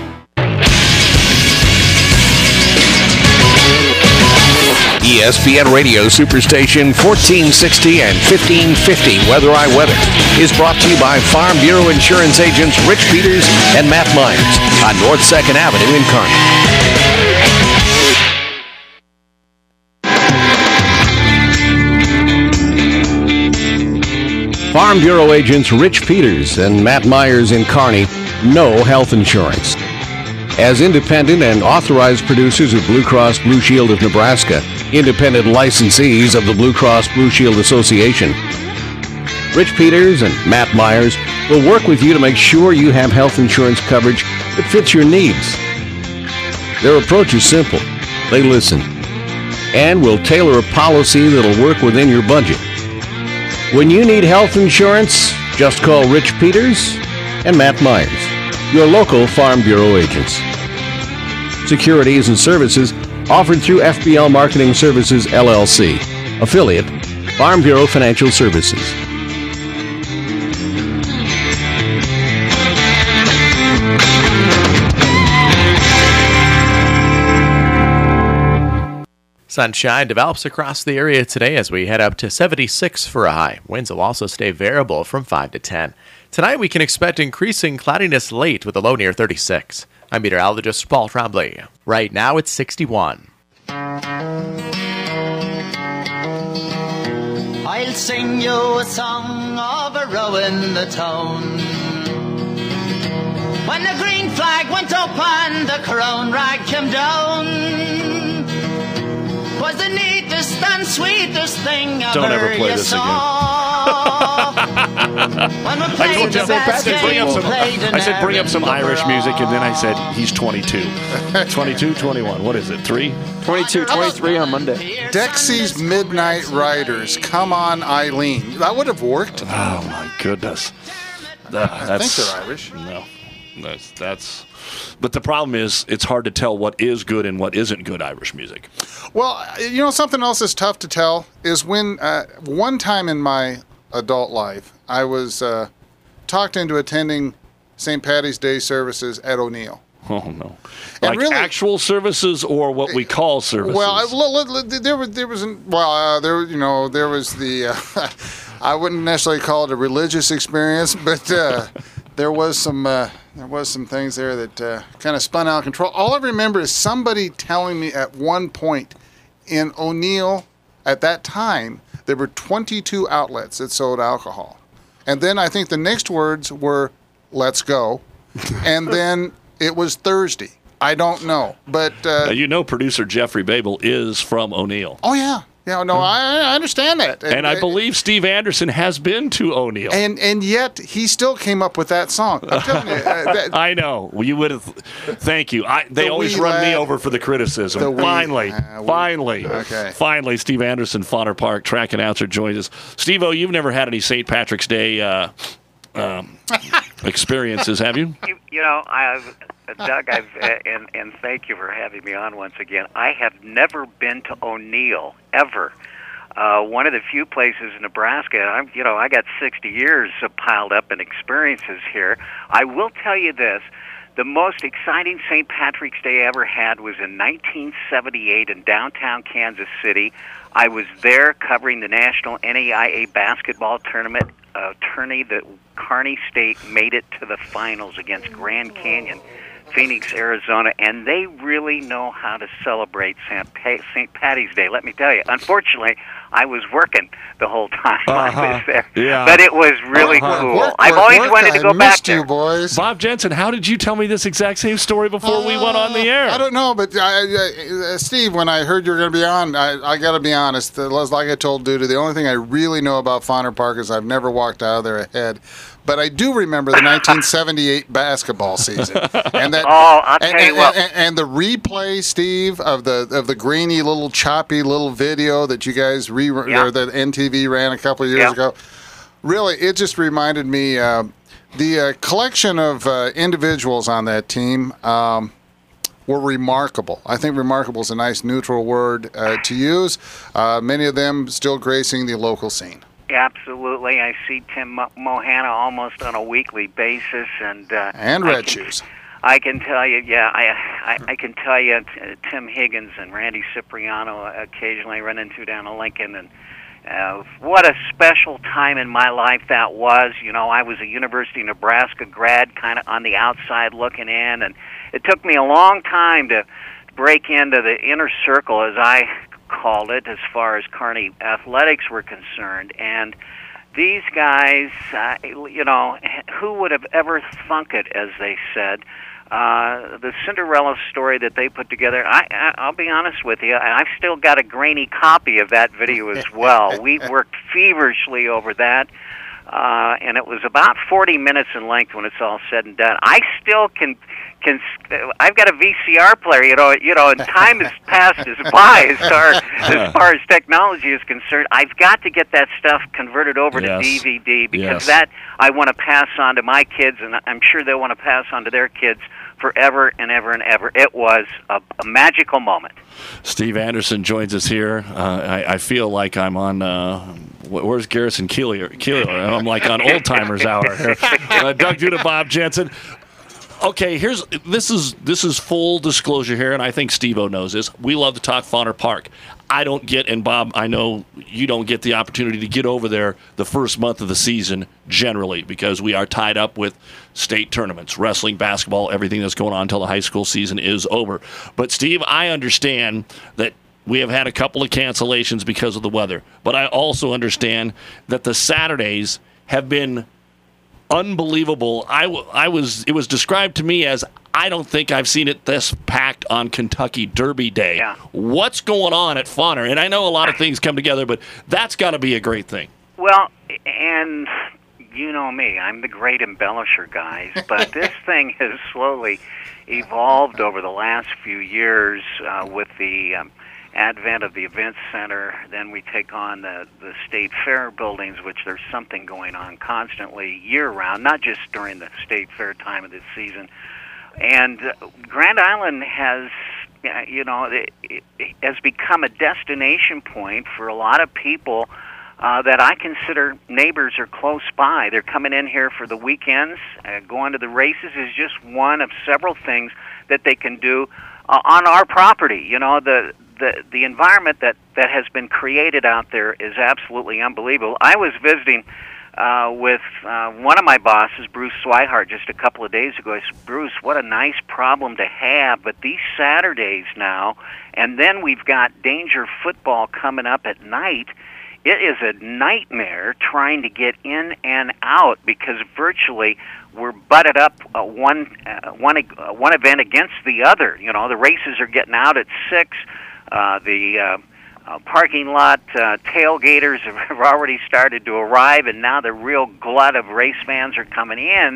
P: E S P N Radio Superstation fourteen sixty and fifteen fifty Weather I Weather is brought to you by Farm Bureau Insurance agents Rich Peters and Matt Myers on North second Avenue in Kearney. Farm Bureau agents Rich Peters and Matt Myers in Kearney know health insurance. As independent and authorized producers of Blue Cross Blue Shield of Nebraska, independent licensees of the Blue Cross Blue Shield Association, Rich Peters and Matt Myers will work with you to make sure you have health insurance coverage that fits your needs. Their approach is simple. They listen and will tailor a policy that'll work within your budget. When you need health insurance, just call Rich Peters and Matt Myers, your local Farm Bureau agents. Securities and services offered through F B L Marketing Services, L L C, affiliate, Farm Bureau Financial Services.
R: Sunshine develops across the area today as we head up to seventy-six for a high. Winds will also stay variable from five to ten. Tonight we can expect increasing cloudiness late with a low near thirty-six. I'm meteorologist Paul Trombley. Right now it's sixty-one.
A: I'll sing you a song of a row in the town. When the green flag went up and the crown rag came down, was the neatest and sweetest thing ever
H: Don't ever play
A: you
H: this
A: saw. When we
H: I
A: played
H: told
A: the
H: you,
A: best
H: I said bring
A: game
H: up some,
A: played in
H: I said bring up some
A: Ireland
H: Irish
A: overall.
H: music, and then I said he's twenty-two. twenty-two, twenty-one. What is it, three?
G: twenty-two, twenty-three on Monday.
I: Dexy's Midnight Riders, Come On Eileen. That would have worked.
H: Oh, my goodness. Uh,
I: I
H: that's,
I: think they're Irish.
H: No. That's, that's... But the problem is it's hard to tell what is good and what isn't good Irish music.
I: Well, you know, something else that's tough to tell is when uh, one time in my adult life, I was uh, talked into attending Saint Paddy's Day services at O'Neill.
H: Oh, no.
I: And
H: Like
I: really-
H: actual services or what we call services?
I: Well, I, l- l- l- there was there was an- well uh, there you know there was the uh, I wouldn't necessarily call it a religious experience, but uh, there was some uh, there was some things there that uh, kind of spun out of control. All I remember is somebody telling me at one point in O'Neill at that time there were twenty-two outlets that sold alcohol, and then I think the next words were "Let's go," and then it was Thursday. I don't know, but uh,
H: Now, you know producer Jeffrey Babel is from O'Neill.
I: oh yeah, yeah, no, I, I understand that,
H: And I believe Steve Anderson has been to O'Neill.
I: and and yet he still came up with that song. I'm telling you, uh, that,
H: I know. Well, you would have. Thank you. I, they
I: The
H: always
I: wee
H: run me
I: lad-
H: over for the criticism.
I: the wee-
H: finally,
I: uh, we-
H: finally,
I: okay.
H: finally, Steve Anderson, Fodder Park track announcer, joins us. Steve-O, you've never had any Saint Patrick's Day uh, um, experiences, have you?
B: You, you know, I've, Doug, I've, uh, and, and thank you for having me on once again. I have never been to O'Neill, ever. Uh, one of the few places in Nebraska, I'm, you know, I got sixty years piled up in experiences here. I will tell you this. The most exciting Saint Patrick's Day I ever had was in nineteen seventy-eight in downtown Kansas City. I was there covering the National N A I A basketball tournament, uh, tourney that Kearney State made it to the finals against Grand Canyon, Phoenix, Arizona, and they really know how to celebrate Saint Pa- Saint Patty's Day, let me tell you. Unfortunately, I was working the whole time I was
H: Uh-huh.
B: there,
H: Yeah.
B: but it was really
H: Uh-huh.
B: cool.
H: Work,
B: I've
H: work,
B: always
H: work.
B: wanted to
H: I
B: go back
H: missed
B: there.
H: you,
I: boys.
H: Bob Jensen, how did you tell me this exact same story before we went on the air?
I: I don't know, but I, I, uh, Steve, when I heard you were going to be on, I, I got to be honest. uh, Like I told Duda, the only thing I really know about Fodder Park is I've never walked out of there ahead. But I do remember the nineteen seventy-eight basketball season, and that.
B: Oh, I'll
I: and,
B: tell you
I: and,
B: what.
I: And, and the replay, Steve, of the of the grainy little choppy little video that you guys re
B: Yeah.
I: or that N T V ran a couple of years
B: Yeah.
I: ago. Really, it just reminded me uh, the uh, collection of uh, individuals on that team. Um, were remarkable. I think remarkable is a nice neutral word uh, to use. Uh, many of them still gracing the local scene.
B: Absolutely. I see Tim Mo- Mohana almost on a weekly basis, and uh,
I: And
B: I
I: Red
B: can-
I: Shoes.
B: I can tell you, yeah, I, I, I can tell you, t- Tim Higgins and Randy Cipriano occasionally I run into down in Lincoln, and uh, what a special time in my life that was. You know, I was a University of Nebraska grad, kind of on the outside looking in, and it took me a long time to break into the inner circle, as I called it, as far as Kearney athletics were concerned. And these guys, uh, you know, who would have ever thunk it, as they said. Uh, the Cinderella story that they put together, I, I, I'll be honest with you, I've still got a grainy copy of that video as well. We worked feverishly over that, uh, and it was about forty minutes in length when it's all said and done. I still can, can I've got a V C R player, you know, you know, and time has passed us by as far, as far as technology is concerned. I've got to get that stuff converted over
H: Yes.
B: to D V D, because
H: Yes.
B: that I want to pass on to my kids, and I'm sure they'll want to pass on to their kids forever and ever and ever. It was a, a magical moment.
H: Steve Anderson joins us here. Uh, I, I feel like I'm on. Uh, wh- where's Garrison Keeler? Keeler? I'm like on old timers hour here. Uh, Doug Duda, Bob Jensen. Okay, here's this is this is full disclosure here, and I think Steve-O knows this. We love to talk Fodder Park. I don't get, and Bob, I know you don't get the opportunity to get over there the first month of the season generally because we are tied up with state tournaments, wrestling, basketball, everything that's going on until the high school season is over. But, Steve, I understand that we have had a couple of cancellations because of the weather, but I also understand that the Saturdays have been unbelievable. I, w- I was it was described to me as I don't think I've seen it this packed on Kentucky Derby Day.
B: Yeah.
H: What's going on at Fonner? And I know a lot of things come together, but that's got to be a great thing.
B: Well, and you know me, I'm the great embellisher, guys, but this thing has slowly evolved over the last few years uh, with the um, advent of the Event Center. Then we take on the, the State Fair buildings, which there's something going on constantly year-round, not just during the State Fair time of the season. And uh, Grand Island has, you know, it, it has become a destination point for a lot of people uh, that I consider neighbors are close by. They're coming in here for the weekends. Uh, going to the races is just one of several things that they can do uh, on our property. You know, the the the environment that, that has been created out there is absolutely unbelievable. I was visiting Uh, with uh, one of my bosses, Bruce Swihart, just a couple of days ago. I said, Bruce, what a nice problem to have, but these Saturdays now, and then we've got Danger football coming up at night, it is a nightmare trying to get in and out because virtually we're butted up uh, one, uh, one, uh, one event against the other. You know, the races are getting out at six, uh, the... Uh, Uh, parking lot uh, tailgaters have already started to arrive, and now the real glut of race fans are coming in.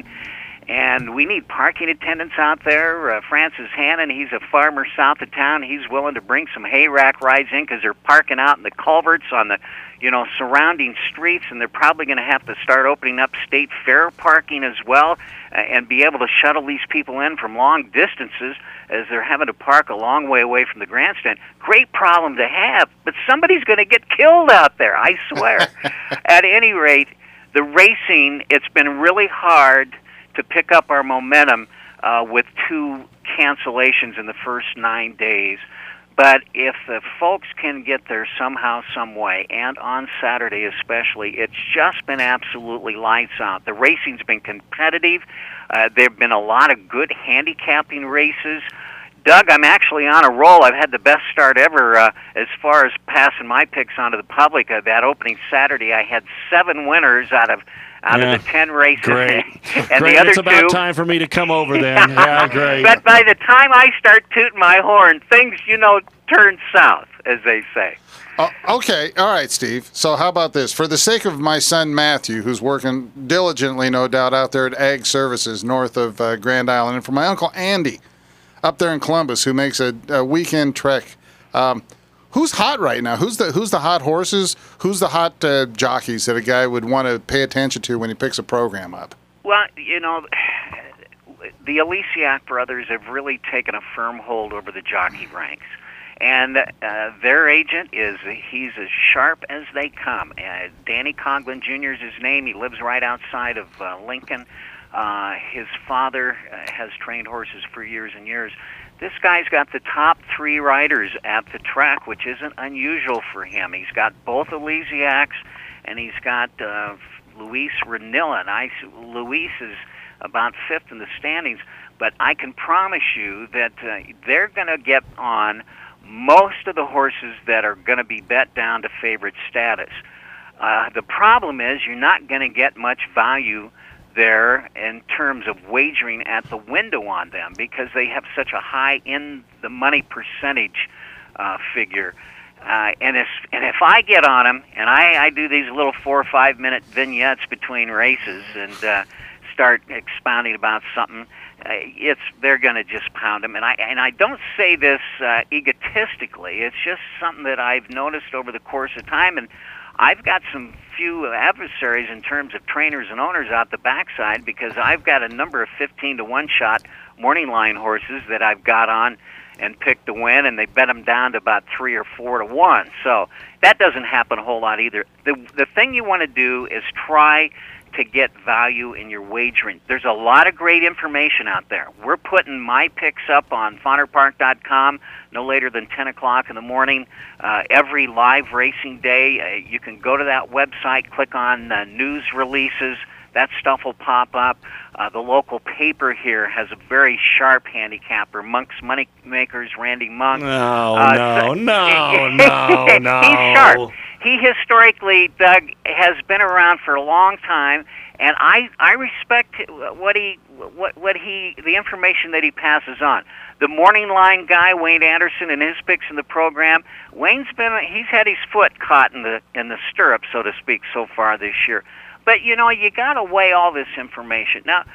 B: And we need parking attendants out there. Uh, Francis Hannon, he's a farmer south of town. He's willing to bring some hay rack rides in because they're parking out in the culverts on the, you know, surrounding streets, and they're probably going to have to start opening up State Fair parking as well uh, and be able to shuttle these people in from long distances as they're having to park a long way away from the grandstand. Great problem to have, but somebody's going to get killed out there, I swear. At any rate, the racing, it's been really hard to pick up our momentum uh, with two cancellations in the first nine days. But if the folks can get there somehow, some way, and on Saturday especially, it's just been absolutely lights out. The racing's been competitive. Uh, there have been a lot of good handicapping races. Doug, I'm actually on a roll. I've had the best start ever uh, as far as passing my picks on to the public. Uh, that opening Saturday, I had seven winners out of out
H: yeah.
B: of the ten races.
H: Great.
B: and
H: great.
B: the other
H: It's about
B: two,
H: time for me to come over then. Yeah, great.
B: But by the time I start tooting my horn, things, you know, turn south, as they say.
I: Oh, okay. All right, Steve. So how about this? For the sake of my son Matthew, who's working diligently, no doubt, out there at Ag Services north of uh, Grand Island, and for my uncle Andy up there in Columbus, who makes a, a weekend trek, um, who's hot right now? Who's the who's the hot horses? Who's the hot uh, jockeys that a guy would want to pay attention to when he picks a program up?
B: Well, you know, the Elysiak brothers have really taken a firm hold over the jockey ranks. And uh, their agent is, he's as sharp as they come. Uh, Danny Coughlin Junior is his name. He lives right outside of uh, Lincoln. Uh, his father uh, has trained horses for years and years. This guy's got the top three riders at the track, which isn't unusual for him. He's got both Elysiaks, and he's got uh, Luis Ranilla. I, Luis is about fifth in the standings, but I can promise you that uh, they're going to get on most of the horses that are going to be bet down to favorite status. Uh, the problem is you're not going to get much value there in terms of wagering at the window on them because they have such a high in-the-money percentage uh, figure. Uh, and, if, and if I get on them, and I, I do these little four or five-minute vignettes between races and uh, start expounding about something, Uh, it's they're going to just pound them, and I and I don't say this uh, egotistically. It's just something that I've noticed over the course of time, and I've got some few adversaries in terms of trainers and owners out the backside because I've got a number of fifteen to one shot morning line horses that I've got on and picked to win, and they bet them down to about three or four to one. So that doesn't happen a whole lot either. The the thing you want to do is try to get value in your wagering. There's a lot of great information out there. We're putting my picks up on Fauner Park dot com no later than ten o'clock in the morning uh, every live racing day. Uh, you can go to that website, click on uh, news releases. That stuff will pop up. Uh, the local paper here has a very sharp handicapper, Monk's Moneymakers, Randy Monk.
H: No,
B: uh,
H: no,
B: so,
H: no, no, no.
B: He's sharp. He historically, Doug, has been around for a long time, and I I respect what he what what he the information that he passes on. The morning line guy, Wayne Anderson, and his picks in the program. Wayne's been he's had his foot caught in the in the stirrup, so to speak, so far this year. But, you know, you got to weigh all this information. Now,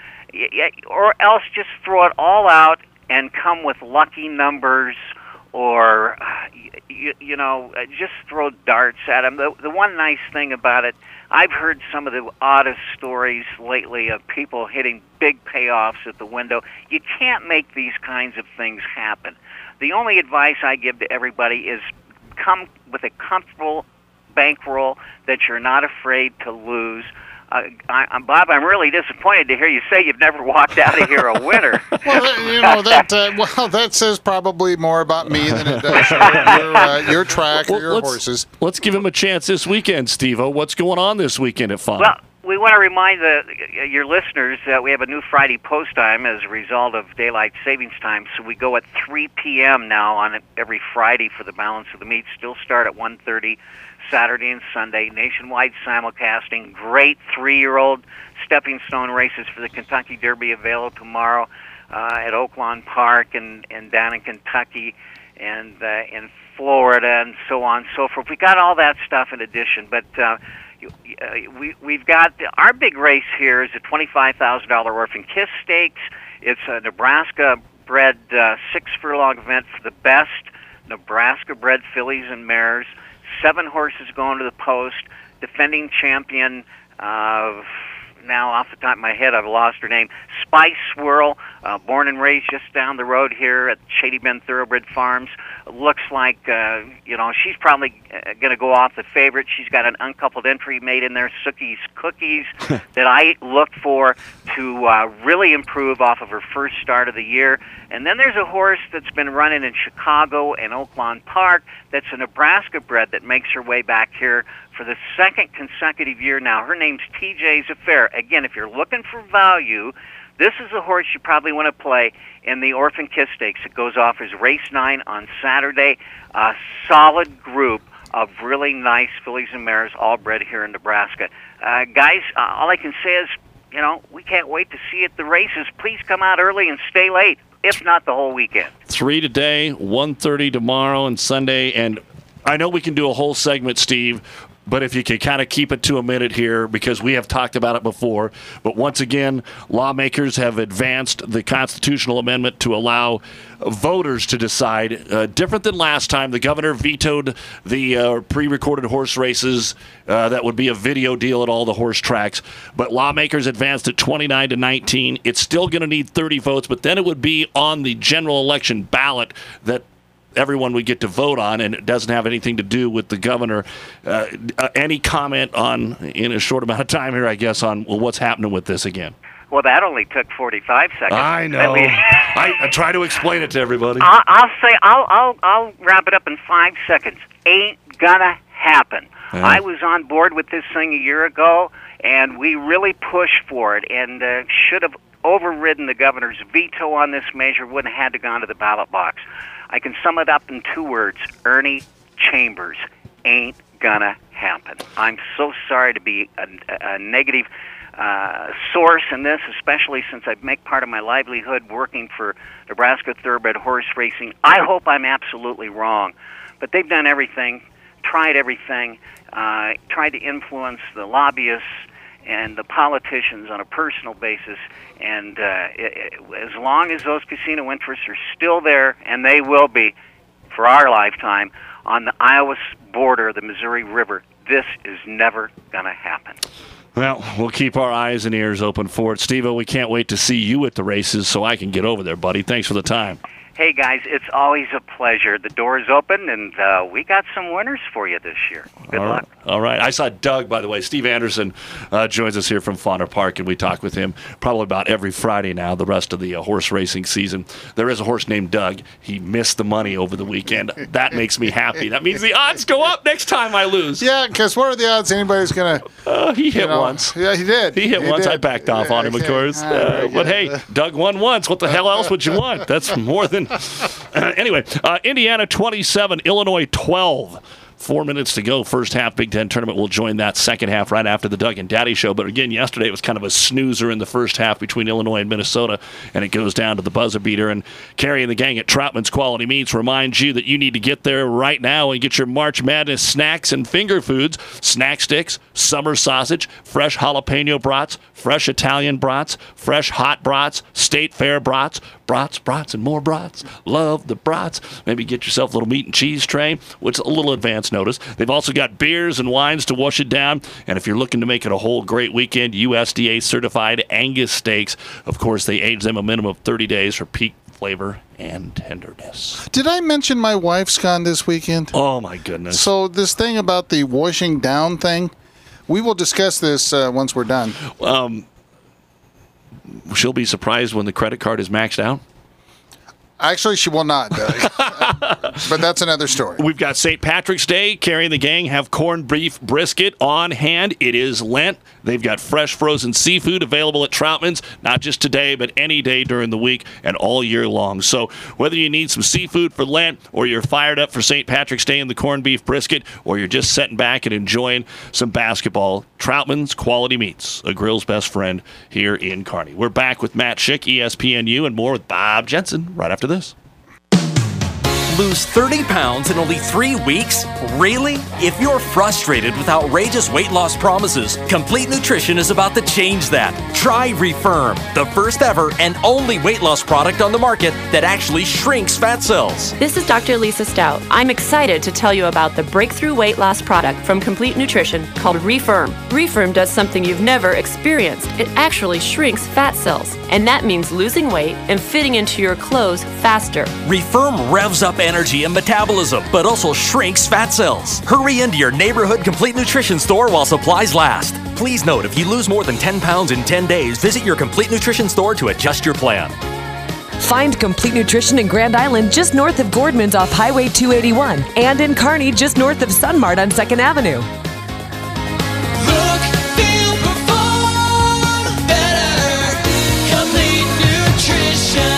B: or else just throw it all out and come with lucky numbers or, you, you know, just throw darts at them. The, the one nice thing about it, I've heard some of the oddest stories lately of people hitting big payoffs at the window. You can't make these kinds of things happen. The only advice I give to everybody is come with a comfortable bankroll that you're not afraid to lose. Uh, I, I'm Bob, I'm really disappointed to hear you say you've never walked out of here a winner.
I: Well, you know that. Uh, well, that says probably more about me than it does your, your, uh, your track
H: well,
I: or your
H: let's,
I: horses.
H: Let's give him a chance this weekend, Steve-O. What's going on this weekend at Fauner?
B: Well, we want to remind the, your listeners that we have a new Friday post time as a result of daylight savings time. So we go at three p.m. now on every Friday for the balance of the meet. Still start at one thirty. Saturday and Sunday, nationwide simulcasting, great three-year-old stepping stone races for the Kentucky Derby available tomorrow uh, at Oaklawn Park and, and down in Kentucky and uh, in Florida and so on and so forth. We got all that stuff in addition, but uh, uh, we, we've got our big race here is a twenty-five thousand dollars Orphan Kiss Stakes. It's a Nebraska-bred uh, six-furlong event for the best Nebraska-bred fillies and mares. Seven horses going to the post. Defending champion, uh, now off the top of my head, I've lost her name, Spice Swirl, uh, born and raised just down the road here at Shady Bend Thoroughbred Farms. Looks like, uh, you know, she's probably uh, going to go off the favorite. She's got an uncoupled entry made in there, Sookie's Cookies, that I look for to uh, really improve off of her first start of the year. And then there's a horse that's been running in Chicago and Oaklawn Park that's a Nebraska bred that makes her way back here for the second consecutive year now. Her name's T J's Affair. Again, if you're looking for value, this is a horse you probably want to play in the Orphan Kiss Stakes. It goes off as race nine on Saturday. A solid group of really nice fillies and mares, all bred here in Nebraska. Uh, guys, uh, all I can say is, you know, we can't wait to see you at the races. Please come out early and stay late, if not the whole weekend.
H: Three today, one thirty tomorrow and Sunday. And I know we can do a whole segment, Steve, but if you can kind of keep it to a minute here, because we have talked about it before. But once again, lawmakers have advanced the constitutional amendment to allow voters to decide. Uh, different than last time, the governor vetoed the uh, pre-recorded horse races. Uh, that would be a video deal at all the horse tracks. But lawmakers advanced it twenty-nine to nineteen. It's still going to need thirty votes, but then it would be on the general election ballot that everyone would get to vote on, and it doesn't have anything to do with the governor. Uh, uh, any comment on, in a short amount of time here, I guess, on well, what's happening with this again?
B: Well, that only took forty-five seconds.
H: I know. I, I try to explain it to everybody.
B: I'll, I'll say, I'll, I'll, I'll wrap it up in five seconds. Ain't gonna happen.
H: Yeah.
B: I was on board with this thing a year ago, and we really pushed for it, and uh, should have overridden the governor's veto on this measure. Wouldn't have had to gone to the ballot box. I can sum it up in two words: Ernie Chambers. Ain't gonna happen. I'm so sorry to be a, a negative uh, source in this, especially since I make part of my livelihood working for Nebraska Thoroughbred Horse Racing. I hope I'm absolutely wrong, but they've done everything, tried everything, uh, tried to influence the lobbyists and the politicians on a personal basis, and uh, it, it, as long as those casino interests are still there, and they will be for our lifetime, on the Iowa border of the Missouri River, this is never going to happen.
H: Well, we'll keep our eyes and ears open for it. Steve-O, we can't wait to see you at the races so I can get over there, buddy. Thanks for the time.
B: Hey, guys, it's always a pleasure. The door is open, and uh, we got some winners for you this year. Good
H: All
B: luck.
H: right. All right. I saw Doug, by the way. Steve Anderson uh, joins us here from Fauna Park, and we talk with him probably about every Friday now, the rest of the uh, horse racing season. There is a horse named Doug. He missed the money over the weekend. That makes me happy. That means the odds go up next time I lose.
I: Yeah, because what are the odds anybody's going to...
H: Uh, he hit
I: know,
H: once.
I: Yeah, he did.
H: He hit
I: he
H: once.
I: Did.
H: I backed off on him, of course. Uh, but hey, Doug won once. What the hell else would you want? That's more than... anyway, uh, Indiana twenty-seven, Illinois twelve. Four minutes to go. First half Big Ten tournament. We'll join that second half right after the Doug and Daddy show. But again, yesterday it was kind of a snoozer in the first half between Illinois and Minnesota, and it goes down to the buzzer beater. And Carrie and the gang at Troutman's Quality Meats reminds you that you need to get there right now and get your March Madness snacks and finger foods, snack sticks, summer sausage, fresh jalapeno brats, fresh Italian brats, fresh hot brats, state fair brats, brats, brats, and more brats. Love the brats. Maybe get yourself a little meat and cheese tray, which is a little advance notice. They've also got beers and wines to wash it down. And if you're looking to make it a whole great weekend, U S D A certified Angus steaks. Of course, they age them a minimum of thirty days for peak flavor and tenderness.
I: Did I mention my wife's gone this weekend?
H: Oh, my goodness.
I: So this thing about the washing down thing, we will discuss this uh, once we're done.
H: Um, she'll be surprised when the credit card is maxed out.
I: Actually, she will not, Doug. But that's another story.
H: We've got Saint Patrick's Day. Carrie and the gang have corned beef brisket on hand. It is Lent. They've got fresh frozen seafood available at Troutman's, not just today, but any day during the week and all year long. So whether you need some seafood for Lent, or you're fired up for Saint Patrick's Day and the corned beef brisket, or you're just sitting back and enjoying some basketball, Troutman's Quality Meats, a grill's best friend here in Kearney. We're back with Matt Schick, E S P N U, and more with Bob Jensen right after this.
D: Lose thirty pounds in only three weeks? Really? If you're frustrated with outrageous weight loss promises, Complete Nutrition is about to change that. Try Refirm, the first ever and only weight loss product on the market that actually shrinks fat cells.
E: This is Doctor Lisa Stout. I'm excited to tell you about the breakthrough weight loss product from Complete Nutrition called Refirm. Refirm does something you've never experienced. It actually shrinks fat cells, and that means losing weight and fitting into your clothes faster.
D: Refirm revs up energy and metabolism, but also shrinks fat cells. Hurry into your neighborhood Complete Nutrition store while supplies last. Please note, if you lose more than ten pounds in ten days, visit your Complete Nutrition store to adjust your plan.
F: Find Complete Nutrition in Grand Island just north of Gordman's off Highway two eighty-one and in Kearney just north of Sunmart on second Avenue.
C: Look, feel, perform better. Complete Nutrition.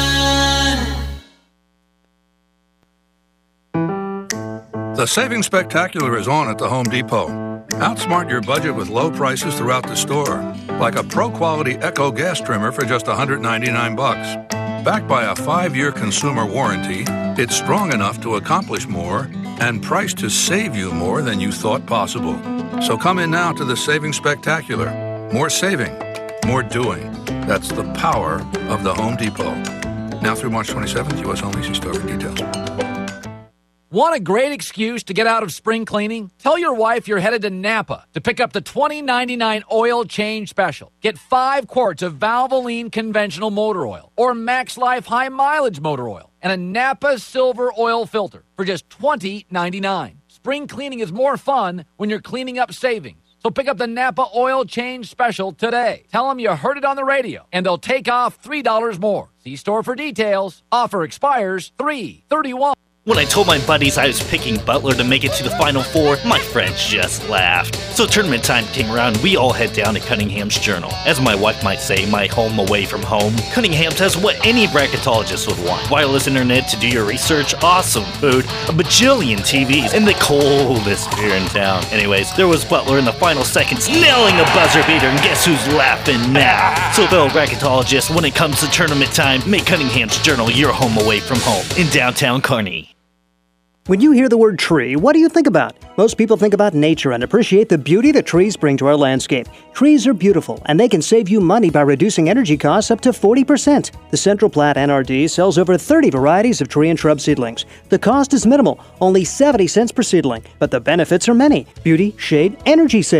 L: The Savings Spectacular is on at the Home Depot. Outsmart your budget with low prices throughout the store, like a pro-quality Echo gas trimmer for just one hundred ninety-nine bucks. Backed by a five-year consumer warranty, it's strong enough to accomplish more and priced to save you more than you thought possible. So come in now to the Savings Spectacular. More saving, more doing. That's the power of the Home Depot. Now through March twenty-seventh, U S only. See store for details.
M: Want a great excuse to get out of spring cleaning? Tell your wife you're headed to Napa to pick up the twenty ninety-nine oil change special. Get five quarts of Valvoline conventional motor oil or Max Life high mileage motor oil and a Napa silver oil filter for just twenty ninety-nine. Spring cleaning is more fun when you're cleaning up savings. So pick up the Napa oil change special today. Tell them you heard it on the radio and they'll take off three dollars more. See store for details. Offer expires three thirty-one.
Y: When I told my buddies I was picking Butler to make it to the Final Four, my friends just laughed. So tournament time came around, we all head down to Cunningham's Journal. As my wife might say, my home away from home. Cunningham's has what any bracketologist would want. Wireless internet to do your research, awesome food, a bajillion T Vs, and the coldest beer in town. Anyways, there was Butler in the final seconds, nailing a buzzer beater, and guess who's laughing now? So fellow bracketologists, when it comes to tournament time, make Cunningham's Journal your home away from home in downtown Kearney.
Z: When you hear the word tree, what do you think about? Most people think about nature and appreciate the beauty that trees bring to our landscape. Trees are beautiful, and they can save you money by reducing energy costs up to forty percent. The Central Platte N R D sells over thirty varieties of tree and shrub seedlings. The cost is minimal, only seventy cents per seedling, but the benefits are many. Beauty, shade, energy savings.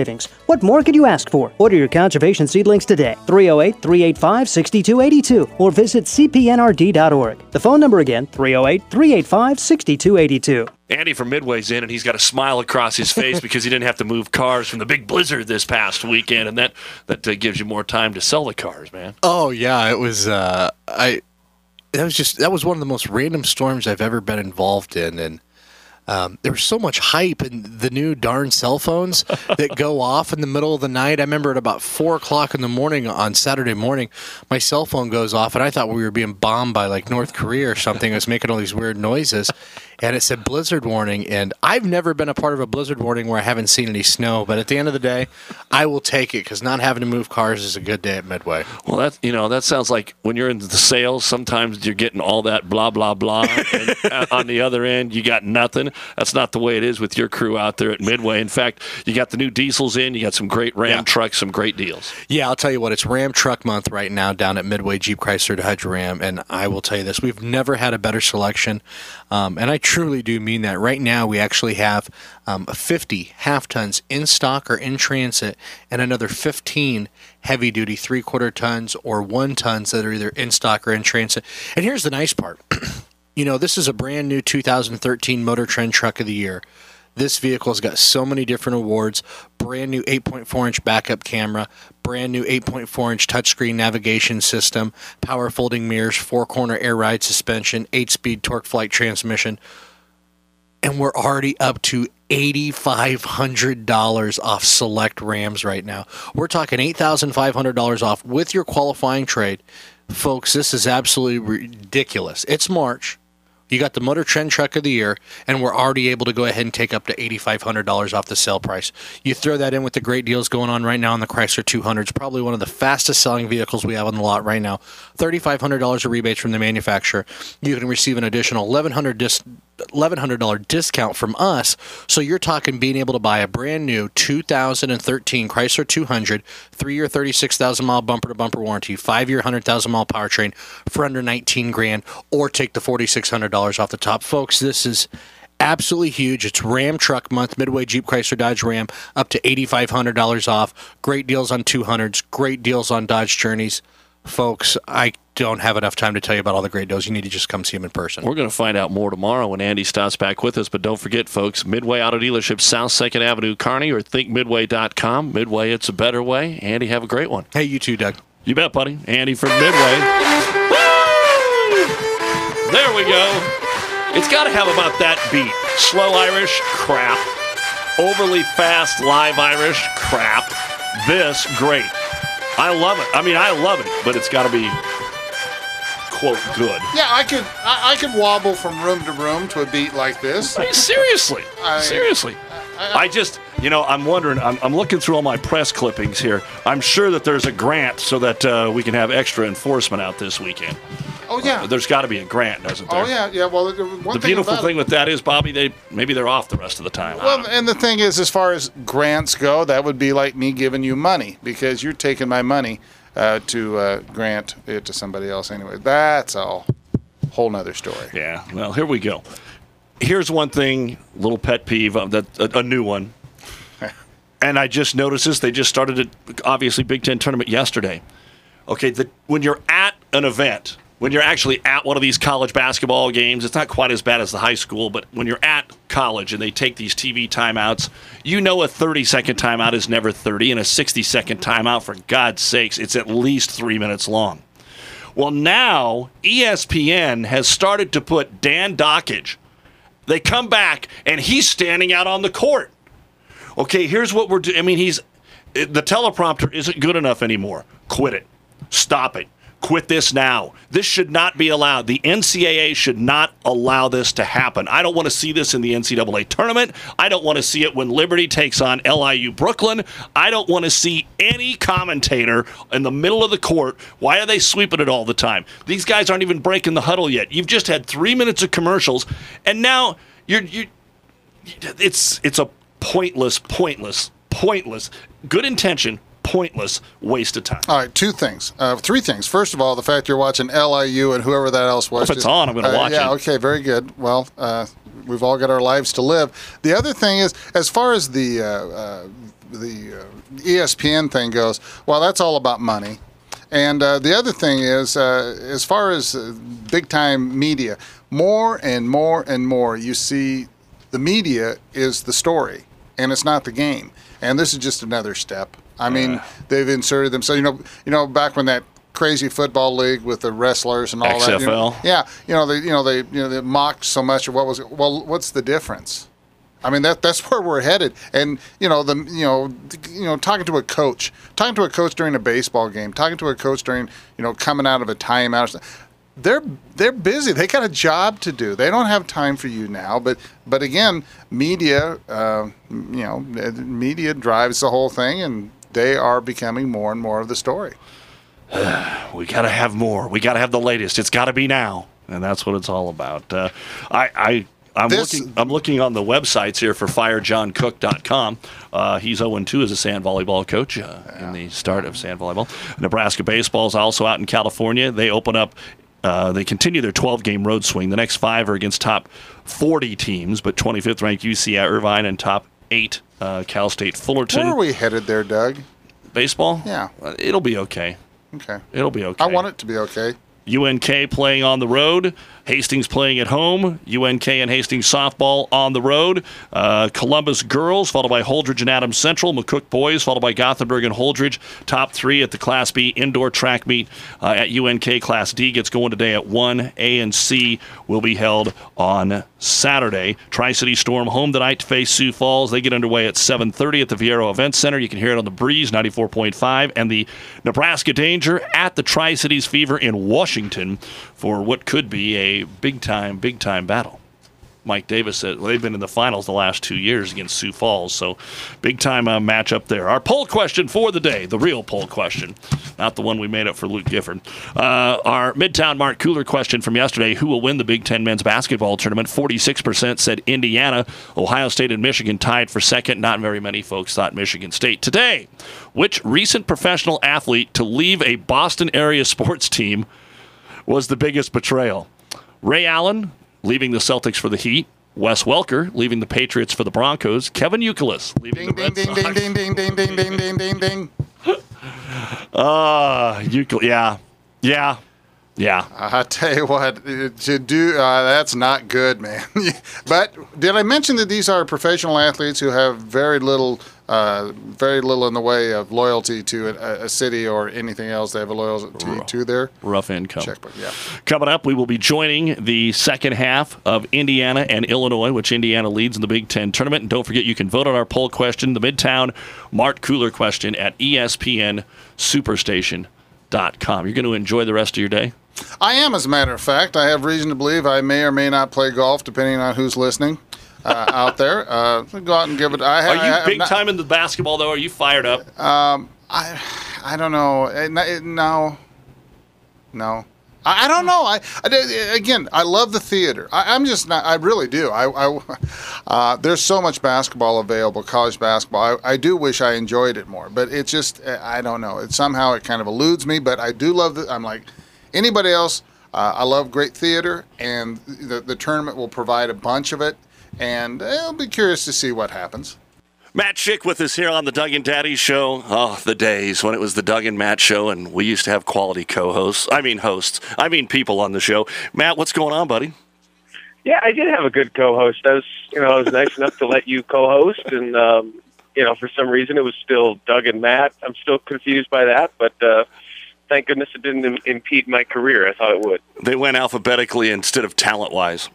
Z: What more could you ask for? Order your conservation seedlings today. three oh eight, three eight five, six two eight two or visit c p n r d dot org. The phone number again, three oh eight, three eight five, six two eight two.
H: Andy from Midway's in, and he's got a smile across his face because he didn't have to move cars from the big blizzard this past weekend, and that that uh, gives you more time to sell the cars, man.
K: Oh yeah, it was. Uh, I that was just that was one of the most random storms I've ever been involved in, and um, there was so much hype in the new darn cell phones that go off in the middle of the night. I remember at about four o'clock in the morning on Saturday morning, my cell phone goes off, and I thought we were being bombed by like North Korea or something. It was making all these weird noises. And it said blizzard warning, and I've never been a part of a blizzard warning where I haven't seen any snow. But at the end of the day, I will take it because not having to move cars is a good day at Midway.
H: Well, that you know that sounds like when you're in the sales, sometimes you're getting all that blah blah blah, and on the other end you got nothing. That's not the way it is with your crew out there at Midway. In fact, you got the new diesels in, you got some great Ram yeah. trucks, some great deals.
K: Yeah, I'll tell you what, it's Ram Truck Month right now down at Midway Jeep Chrysler Dodge Ram, and I will tell you this: we've never had a better selection, um, and I truly do mean that. Right now, we actually have um, fifty half tons in stock or in transit, and another fifteen heavy duty three quarter tons or one tons that are either in stock or in transit. And here's the nice part: you know, this is a brand new two thousand thirteen Motor Trend Truck of the Year. This vehicle's got so many different awards. Brand new eight point four inch backup camera, brand new eight point four inch touchscreen navigation system, power folding mirrors, four corner air ride suspension, eight speed torque flight transmission. And we're already up to eight thousand five hundred dollars off select Rams right now. We're talking eight thousand five hundred dollars off with your qualifying trade. Folks, this is absolutely ridiculous. It's March. You got the Motor Trend Truck of the Year, and we're already able to go ahead and take up to eight thousand five hundred dollars off the sale price. You throw that in with the great deals going on right now on the Chrysler two hundred. It's probably one of the fastest selling vehicles we have on the lot right now. three thousand five hundred dollars of rebates from the manufacturer. You can receive an additional eleven hundred dollars dis- eleven hundred dollars discount from us. So you're talking being able to buy a brand new two thousand thirteen Chrysler two hundred, three-year thirty-six thousand mile bumper-to-bumper warranty, five-year one hundred thousand mile powertrain for under nineteen grand, or take the four thousand six hundred dollars off the top. Folks, this is absolutely huge. It's Ram Truck Month, Midway Jeep Chrysler Dodge Ram, up to eight thousand five hundred dollars off. Great deals on two hundreds, great deals on Dodge Journeys. Folks, I don't have enough time to tell you about all the great deals. You need to just come see them in person.
H: We're going to find out more tomorrow when Andy stops back with us. But don't forget, folks, Midway Auto Dealership, South second Avenue, Kearney, or think midway dot com. Midway, it's a better way. Andy, have a great one.
K: Hey, you too, Doug.
H: You bet, buddy. Andy from Midway. Woo! There we go. It's got to have about that beat. Slow Irish, crap. Overly fast live Irish, crap. This, great. I love it. I mean, I love it, but it's got to be, quote, good.
I: Yeah, I could I, I could wobble from room to room to a beat like this.
H: I mean, seriously. I, seriously. I, I, I just, you know, I'm wondering, I'm, I'm looking through all my press clippings here. I'm sure that there's a grant so that uh, we can have extra enforcement out this weekend.
I: Oh, yeah.
H: Uh, there's got to be a grant, doesn't there?
I: Oh, yeah. Yeah. Well, one
H: the
I: thing
H: beautiful
I: about
H: thing
I: it,
H: with that is, Bobby, they maybe they're off the rest of the time.
I: Well, and the thing is, as far as grants go, that would be like me giving you money because you're taking my money uh, to uh, grant it to somebody else anyway. That's a whole nother story.
H: Yeah. Well, here we go. Here's one thing, little pet peeve, uh, that a, a new one. And I just noticed this. They just started it, obviously, Big Ten tournament yesterday. Okay, the, when you're at an event, when you're actually at one of these college basketball games, it's not quite as bad as the high school, but when you're at college and they take these T V timeouts, you know a thirty-second timeout is never thirty, and a sixty-second timeout, for God's sakes, it's at least three minutes long. Well, now E S P N has started to put Dan Dockage. They come back, and he's standing out on the court. Okay, here's what we're doing. I mean, he's the teleprompter isn't good enough anymore. Quit it. Stop it. Quit this now. This should not be allowed. The N C double A should not allow this to happen. I don't want to see this in the N C double A tournament. I don't want to see it when Liberty takes on L I U Brooklyn. I don't want to see any commentator in the middle of the court. Why are they sweeping it all the time? These guys aren't even breaking the huddle yet. You've just had three minutes of commercials, and now you're you. It's it's a pointless, pointless, pointless. Good intention. Pointless waste of time.
I: All right, two things. Uh, three things. First of all, the fact you're watching L I U and whoever that else was.
H: If it's just, on, I'm going to
I: uh,
H: watch
I: yeah,
H: it.
I: Yeah, okay, very good. Well, uh, we've all got our lives to live. The other thing is, as far as the uh, uh, the uh, E S P N thing goes, well, that's all about money. And uh, the other thing is, uh, as far as uh, big-time media, more and more and more you see the media is the story, and it's not the game. And this is just another step. I mean, uh, they've inserted themselves. You know, you know, back when that crazy football league with the wrestlers and all
H: X F L.
I: that. You know, yeah, you know, they, you know, they, you know, they mocked so much of what was. Well, what's the difference? I mean, that that's where we're headed. And you know, the you know, you know, talking to a coach, talking to a coach during a baseball game, talking to a coach during, you know, coming out of a timeout. They're they're busy. They got a job to do. They don't have time for you now. But but again, media, uh, you know, media drives the whole thing, and they are becoming more and more of the story.
H: We got to have more. We got to have the latest. It's got to be now, and that's what it's all about. Uh, I. I I'm
I: This-
H: looking. I'm looking on the websites here for fire john cook dot com. Uh, he's oh and two as a sand volleyball coach uh, in the start of sand volleyball. Nebraska baseball is also out in California. They open up. Uh, they continue their twelve-game road swing. The next five are against top forty teams, but twenty-fifth ranked U C Irvine and top eight uh, Cal State Fullerton.
I: Where are we headed there, Doug?
H: Baseball?
I: Yeah.
H: Uh, it'll be okay.
I: Okay.
H: It'll be okay.
I: I want it to be okay.
H: U N K playing on the road. Hastings playing at home. U N K and Hastings softball on the road. Uh, Columbus girls, followed by Holdridge and Adams Central. McCook boys, followed by Gothenburg and Holdridge. Top three at the Class B indoor track meet uh, at U N K. Class D gets going today at one. A and C will be held on Saturday. Tri-City Storm home tonight to face Sioux Falls. They get underway at seven thirty at the Viero Event Center. You can hear it on the Breeze, ninety-four point five. And the Nebraska Danger at the Tri-Cities Fever in Washington for what could be a big-time, big-time battle. Mike Davis said well, they've been in the finals the last two years against Sioux Falls, so big-time uh, matchup there. Our poll question for the day, the real poll question, not the one we made up for Luke Gifford. Uh, our Midtown Mark Cooler question from yesterday, who will win the Big Ten men's basketball tournament? forty-six percent said Indiana. Ohio State and Michigan tied for second. Not very many folks thought Michigan State. Today, which recent professional athlete to leave a Boston area sports team was the biggest betrayal? Ray Allen, leaving the Celtics for the Heat. Wes Welker, leaving the Patriots for the Broncos. Kevin Youkilis, leaving
I: Ding,
H: the Red
I: ding,
H: Sox.
I: ding, ding, ding, ding, ding, ding, ding, ding, ding.
H: Uh, Youkilis, yeah. Yeah. Yeah.
I: I tell you what, to do uh, that's not good, man. But did I mention that these are professional athletes who have very little, uh, very little in the way of loyalty to a, a city or anything else? They have a loyalty to their
H: rough income.
I: checkbook. Yeah.
H: Coming up, we will be joining the second half of Indiana and Illinois, which Indiana leads in the Big Ten tournament. And don't forget, you can vote on our poll question, the Midtown Mark Cooler question, at E S P N Superstation dot com. You're going to enjoy the rest of your day?
I: I am, as a matter of fact. I have reason to believe I may or may not play golf, depending on who's listening uh, out there. Uh, go out and give it. I,
H: Are you
I: I,
H: big
I: not,
H: time in the basketball, though? Are you fired up?
I: Um, I, I don't know. Eh, n- No, no. I, I don't know. I, I again, I love the theater. I, I'm just not. I really do. I, I uh, there's so much basketball available, college basketball. I, I do wish I enjoyed it more, but it just, I don't know. It somehow it kind of eludes me. But I do love the. I'm like anybody else. Uh, I love great theater, and the the tournament will provide a bunch of it, and I'll be curious to see what happens.
H: Matt Schick with us here on the Doug and Daddy Show. Oh, the days when it was the Doug and Matt Show, and we used to have quality co-hosts. I mean hosts. I mean people on the show. Matt, what's going on, buddy?
N: Yeah, I did have a good co-host. I was, you know, I was nice enough to let you co-host, and um, you know, for some reason it was still Doug and Matt. I'm still confused by that, but uh, thank goodness it didn't im- impede my career. I thought it would.
H: They went alphabetically instead of talent-wise.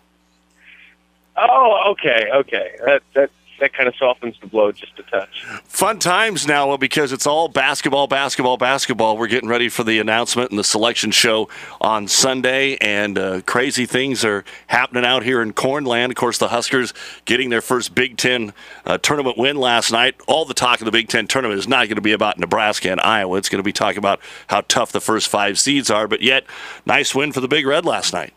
N: Oh, okay, okay. That that that kind of softens the blow just a touch.
H: Fun times now because it's all basketball, basketball, basketball. We're getting ready for the announcement and the selection show on Sunday, and uh, crazy things are happening out here in Cornland. Of course, the Huskers getting their first Big Ten uh, tournament win last night. All the talk of the Big Ten tournament is not going to be about Nebraska and Iowa. It's going to be talking about how tough the first five seeds are, but yet, nice win for the Big Red last night.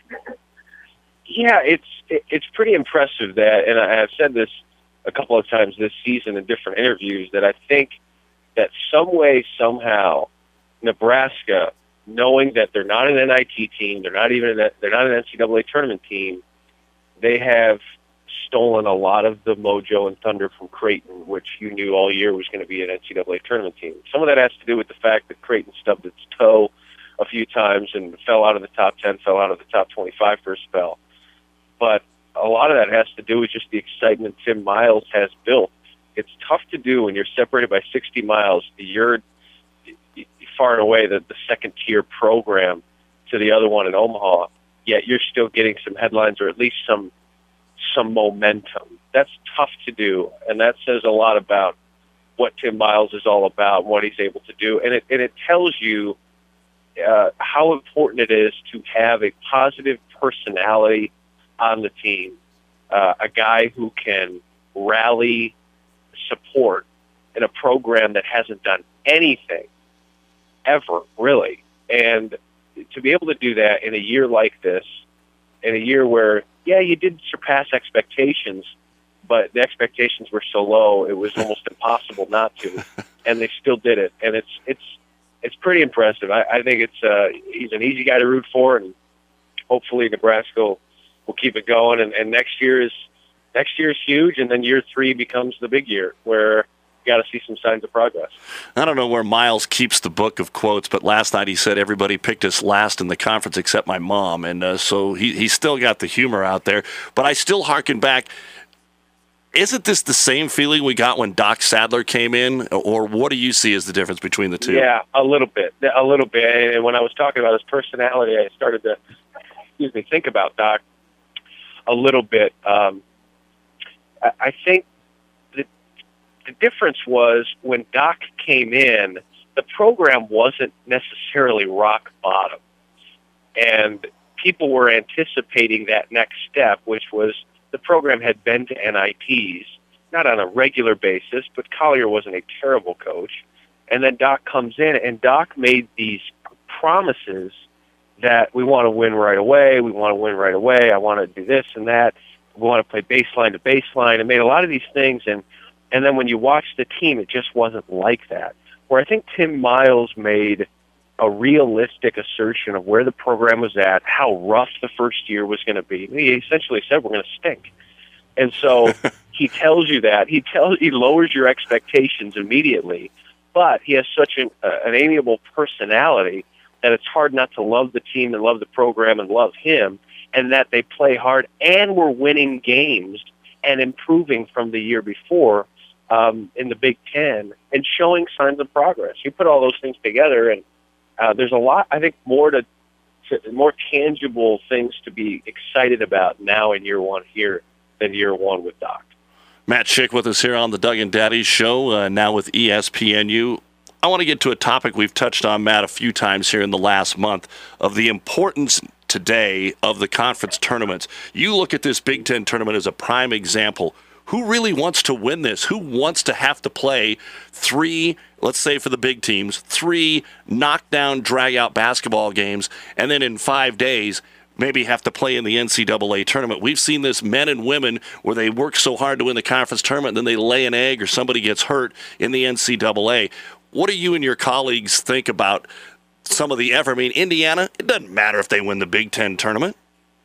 N: Yeah, it's it's pretty impressive that, and I have said this a couple of times this season in different interviews, that I think that some way, somehow, Nebraska, knowing that they're not an N I T team, they're not even an, they're not an N C double A tournament team, they have stolen a lot of the mojo and thunder from Creighton, which you knew all year was going to be an N C double A tournament team. Some of that has to do with the fact that Creighton stubbed its toe a few times and fell out of the top ten, fell out of the top twenty-five for a spell. But a lot of that has to do with just the excitement Tim Miles has built. It's tough to do when you're separated by sixty miles. You're far and away the, the second-tier program to the other one in Omaha, yet you're still getting some headlines or at least some some momentum. That's tough to do, and that says a lot about what Tim Miles is all about and what he's able to do. And it, and it tells you uh, how important it is to have a positive personality on the team, uh, a guy who can rally support in a program that hasn't done anything ever, really. And to be able to do that in a year like this, in a year where, yeah, you did surpass expectations, but the expectations were so low it was almost impossible not to, and they still did it. And it's it's it's pretty impressive. I, I think it's uh, he's an easy guy to root for, and hopefully Nebraska will, will keep it going. And, and next year is next year is huge, and then year three becomes the big year where got to see some signs of progress.
H: I don't know where Miles keeps the book of quotes, but last night he said everybody picked us last in the conference except my mom, and uh, so he he's still got the humor out there. But I still harken back. Isn't this the same feeling we got when Doc Sadler came in, or what do you see as the difference between the two?
N: Yeah, a little bit, a little bit. And when I was talking about his personality, I started to, excuse me, think about Doc a little bit. Um, I, I think the difference was when Doc came in, the program wasn't necessarily rock bottom. And people were anticipating that next step, which was the program had been to N I Ts, not on a regular basis, but Collier wasn't a terrible coach. And then Doc comes in, and Doc made these promises that we want to win right away, we want to win right away, I want to do this and that, we want to play baseline to baseline, and made a lot of these things, and And then when you watch the team, it just wasn't like that. Where I think Tim Miles made a realistic assertion of where the program was at, how rough the first year was going to be. He essentially said, we're going to stink. And so he tells you that. He tells he lowers your expectations immediately. But he has such an, uh, an amiable personality that it's hard not to love the team and love the program and love him, and that they play hard and we're winning games and improving from the year before. Um, in the Big Ten and showing signs of progress. You put all those things together, and uh, there's a lot, I think, more to, to more tangible things to be excited about now in year one here than year one with Doc.
H: Matt Schick with us here on the Doug and Daddy Show, uh, now with E S P N U. I want to get to a topic we've touched on, Matt, a few times here in the last month, of the importance today of the conference tournaments. You look at this Big Ten tournament as a prime example. Who really wants to win this? Who wants to have to play three, let's say for the big teams, three knockdown, drag-out basketball games, and then in five days maybe have to play in the N C double A tournament? We've seen this men and women where they work so hard to win the conference tournament and then they lay an egg or somebody gets hurt in the N C double A. What do you and your colleagues think about some of the effort? I mean, Indiana, it doesn't matter if they win the Big Ten tournament.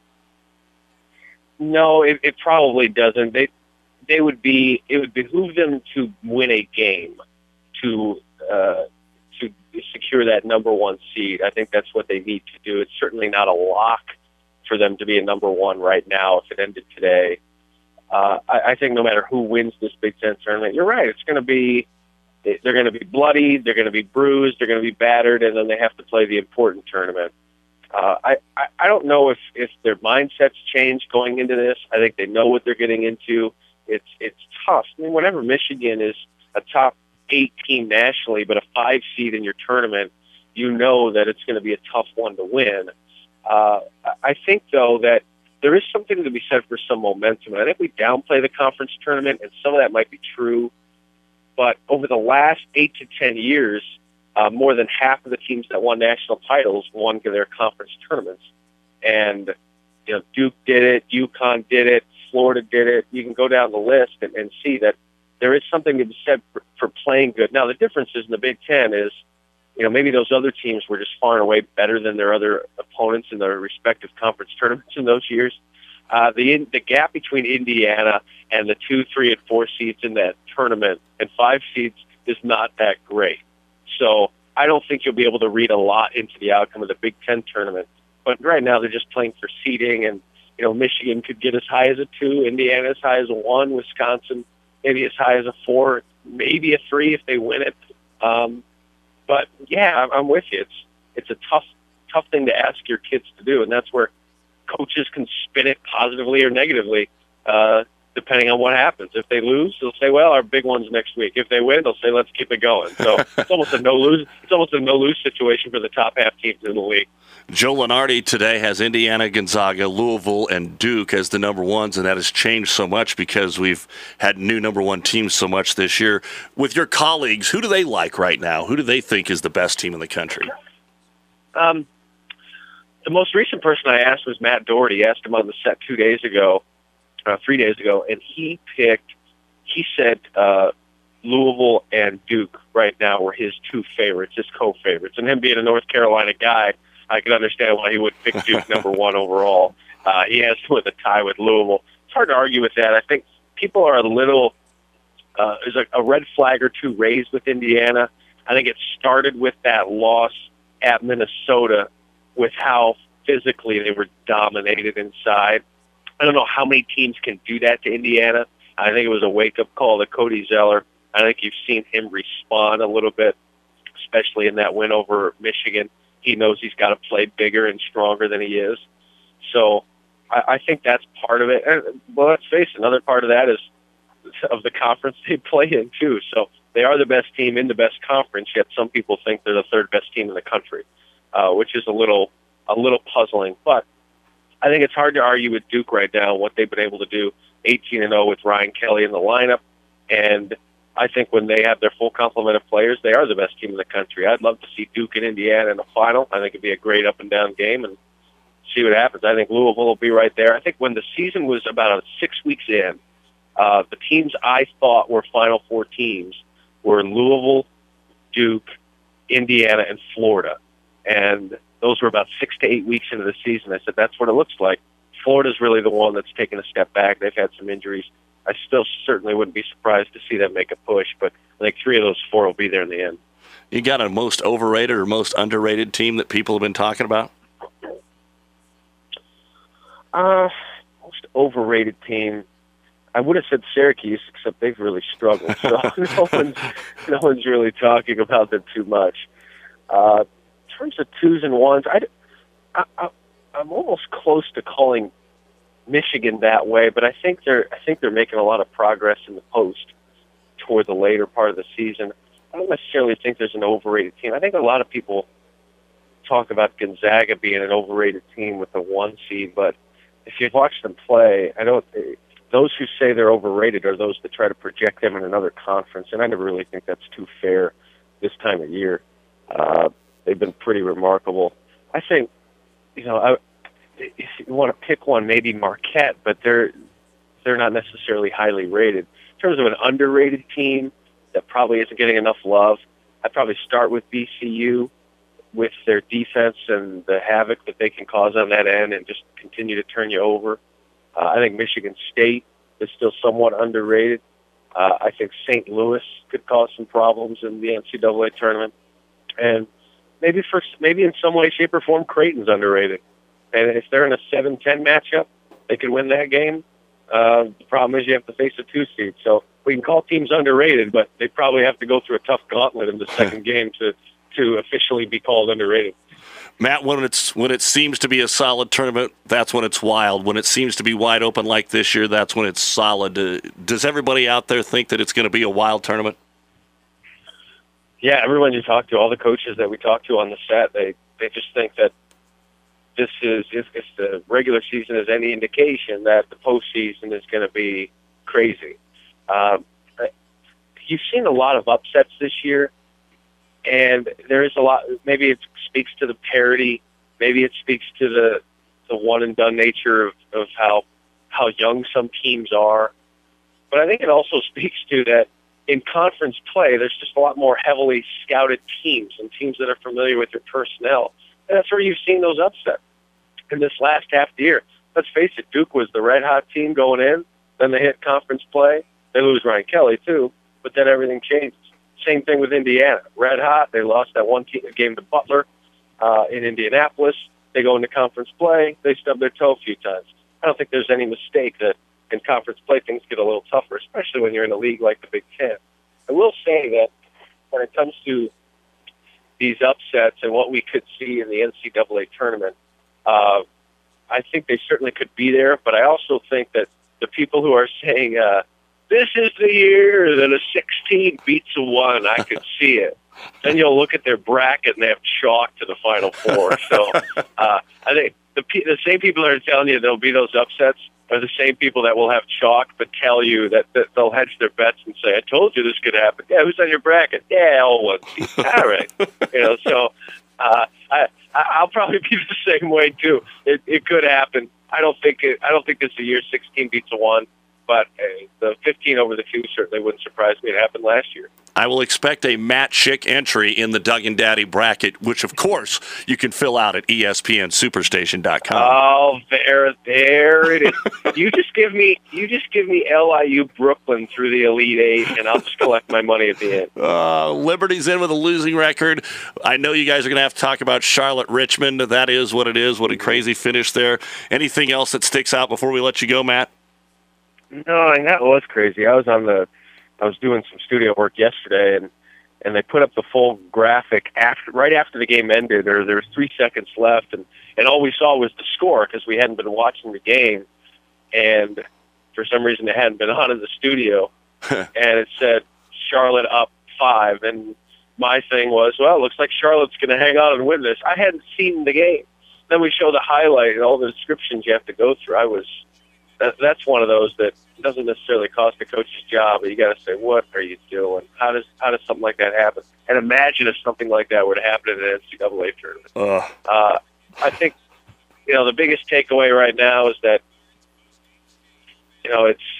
N: No, it, it probably doesn't. They They would be. It would behoove them to win a game to uh, to secure that number one seed. I think that's what they need to do. It's certainly not a lock for them to be a number one right now if it ended today. Uh, I, I think no matter who wins this Big Ten tournament, you're right. It's going to be. They're going to be bloodied. They're going to be bruised. They're going to be battered, and then they have to play the important tournament. Uh, I, I I don't know if if their mindsets change going into this. I think they know what they're getting into. It's it's tough. I mean, whenever Michigan is a top eight team nationally, but a five seed in your tournament, you know that it's going to be a tough one to win. Uh, I think, though, that there is something to be said for some momentum. And I think we downplay the conference tournament, and some of that might be true. But over the last eight to ten years, uh, more than half of the teams that won national titles won their conference tournaments. And you know, Duke did it, UConn did it, Florida did it. You can go down the list and, and see that there is something to be said for, for playing good. Now, the difference is in the Big Ten is, you know, maybe those other teams were just far and away better than their other opponents in their respective conference tournaments in those years. Uh, the the gap between Indiana and the two, three, and four seeds in that tournament and five seeds is not that great. So I don't think you'll be able to read a lot into the outcome of the Big Ten tournament. But right now they're just playing for seeding, and you know Michigan could get as high as a two, Indiana as high as a one, Wisconsin maybe as high as a four, maybe a three if they win it. Um, but yeah, I'm, I'm with you. It's it's a tough tough thing to ask your kids to do, and that's where coaches can spin it positively or negatively, uh, depending on what happens. If they lose, they'll say, "Well, our big one's next week." If they win, they'll say, "Let's keep it going." So it's almost a no lose. It's almost a no lose situation for the top half teams in the league.
H: Joe Lunardi today has Indiana, Gonzaga, Louisville, and Duke as the number ones, and that has changed so much because we've had new number one teams so much this year. With your colleagues, who do they like right now? Who do they think is the best team in the country?
N: Um, the most recent person I asked was Matt Doherty. I asked him on the set two days ago, uh, three days ago, and he picked, he said uh, Louisville and Duke right now were his two favorites, his co-favorites. And him being a North Carolina guy, I can understand why he would pick Duke number one overall. Uh, he has with a tie with Louisville. It's hard to argue with that. I think people are a little, uh, there's a, a red flag or two raised with Indiana. I think it started with that loss at Minnesota with how physically they were dominated inside. I don't know how many teams can do that to Indiana. I think it was a wake-up call to Cody Zeller. I think you've seen him respond a little bit, especially in that win over Michigan. He knows he's got to play bigger and stronger than he is. So I, I think that's part of it. And, well, let's face it, another part of that is of the conference they play in, too. So they are the best team in the best conference, yet some people think they're the third best team in the country, uh, which is a little a little puzzling. But I think it's hard to argue with Duke right now, what they've been able to do, eighteen and oh with Ryan Kelly in the lineup. And I think when they have their full complement of players, they are the best team in the country. I'd love to see Duke and Indiana in the final. I think it'd be a great up-and-down game and see what happens. I think Louisville will be right there. I think when the season was about six weeks in, uh, the teams I thought were Final Four teams were Louisville, Duke, Indiana, and Florida. And those were about six to eight weeks into the season. I said, that's what it looks like. Florida's really the one that's taken a step back. They've had some injuries. I still certainly wouldn't be surprised to see them make a push, but I think three of those four will be there in the end.
H: You got a most overrated or most underrated team that people have been talking about?
N: Uh, most overrated team. I would have said Syracuse, except they've really struggled. So no one's no one's really talking about them too much. Uh, in terms of twos and ones, I, I, I, I'm almost close to calling Michigan that way, but I think they're I think they're making a lot of progress in the post toward the later part of the season. I don't necessarily think there's an overrated team. I think a lot of people talk about Gonzaga being an overrated team with a one seed, but if you watch them play, I don't. Those who say they're overrated are those that try to project them in another conference, and I never really think that's too fair this time of year. Uh, they've been pretty remarkable. I think, you know, I, if you want to pick one, maybe Marquette, but they're they're not necessarily highly rated. In terms of an underrated team that probably isn't getting enough love, I'd probably start with B C U with their defense and the havoc that they can cause on that end and just continue to turn you over. Uh, I think Michigan State is still somewhat underrated. Uh, I think Saint Louis could cause some problems in the N C double A tournament. And maybe for maybe in some way, shape, or form, Creighton's underrated. And if they're in a seven ten matchup, they can win that game. Uh, the problem is you have to face a two seed. So we can call teams underrated, but they probably have to go through a tough gauntlet in the second game to, to officially be called underrated.
H: Matt, when it's when it seems to be a solid tournament, that's when it's wild. When it seems to be wide open like this year, that's when it's solid. Uh, does everybody out there think that it's going to be a wild tournament?
N: Yeah, everyone you talk to, all the coaches that we talk to on the set, they, they just think that this is, if, if the regular season is any indication, that the postseason is going to be crazy. Um, you've seen a lot of upsets this year, and there is a lot. Maybe it speaks to the parity. Maybe it speaks to the the one and done nature of, of how how young some teams are. But I think it also speaks to that in conference play, there's just a lot more heavily scouted teams and teams that are familiar with their personnel. And that's where you've seen those upsets in this last half of the year. let's face it, Duke was the red-hot team going in. Then they hit conference play. They lose Ryan Kelly, too, but then everything changes. Same thing with Indiana. Red-hot, they lost that one team, game to Butler uh, in Indianapolis. They go into conference play. They stub their toe a few times. I don't think there's any mistake that in conference play things get a little tougher, especially when you're in a league like the Big Ten. I will say that when it comes to these upsets and what we could see in the N C double A tournament, uh, I think they certainly could be there, but I also think that the people who are saying, uh, this is the year that a sixteen beats a one, I could see it. Then you'll look at their bracket and they have chalk to the Final Four. So uh, I think the, the same people that are telling you there'll be those upsets are the same people that will have chalk but tell you that, that they'll hedge their bets and say, I told you this could happen. Yeah, who's on your bracket? Yeah, all one team. All right. You know, so uh, I, I'll probably be the same way too. It, it could happen. I don't think it, I don't think this is a year sixteen beats a one, but uh, the fifteen over the two certainly wouldn't surprise me. It happened last year.
H: I will expect a Matt Schick entry in the Doug and Daddy bracket, which, of course, you can fill out at E S P N Superstation dot com.
N: Oh, there, there it is. you just give me, you just give me L I U Brooklyn through the Elite Eight, and I'll just collect my money at the end.
H: Uh, Liberty's in with a losing record. I know you guys are going to have to talk about Charlotte Richmond. That is what it is. What a crazy finish there. Anything else that sticks out before we let you go, Matt?
N: No, and that was crazy. I was on the. I was doing some studio work yesterday, and, and they put up the full graphic after right after the game ended, or there was three seconds left, and, and all we saw was the score because we hadn't been watching the game, and for some reason it hadn't been on in the studio, and it said Charlotte up five, and my thing was, well, it looks like Charlotte's going to hang on and win this. I hadn't seen the game. Then we show the highlight and all the descriptions you have to go through. I was that, that's one of those that doesn't necessarily cost the coach's job, but you got to say, what are you doing? How does how does something like that happen? And imagine if something like that were to happen in an N C double A tournament.
H: Ugh.
N: Uh, I think, you know, the biggest takeaway right now is that, you know, it's.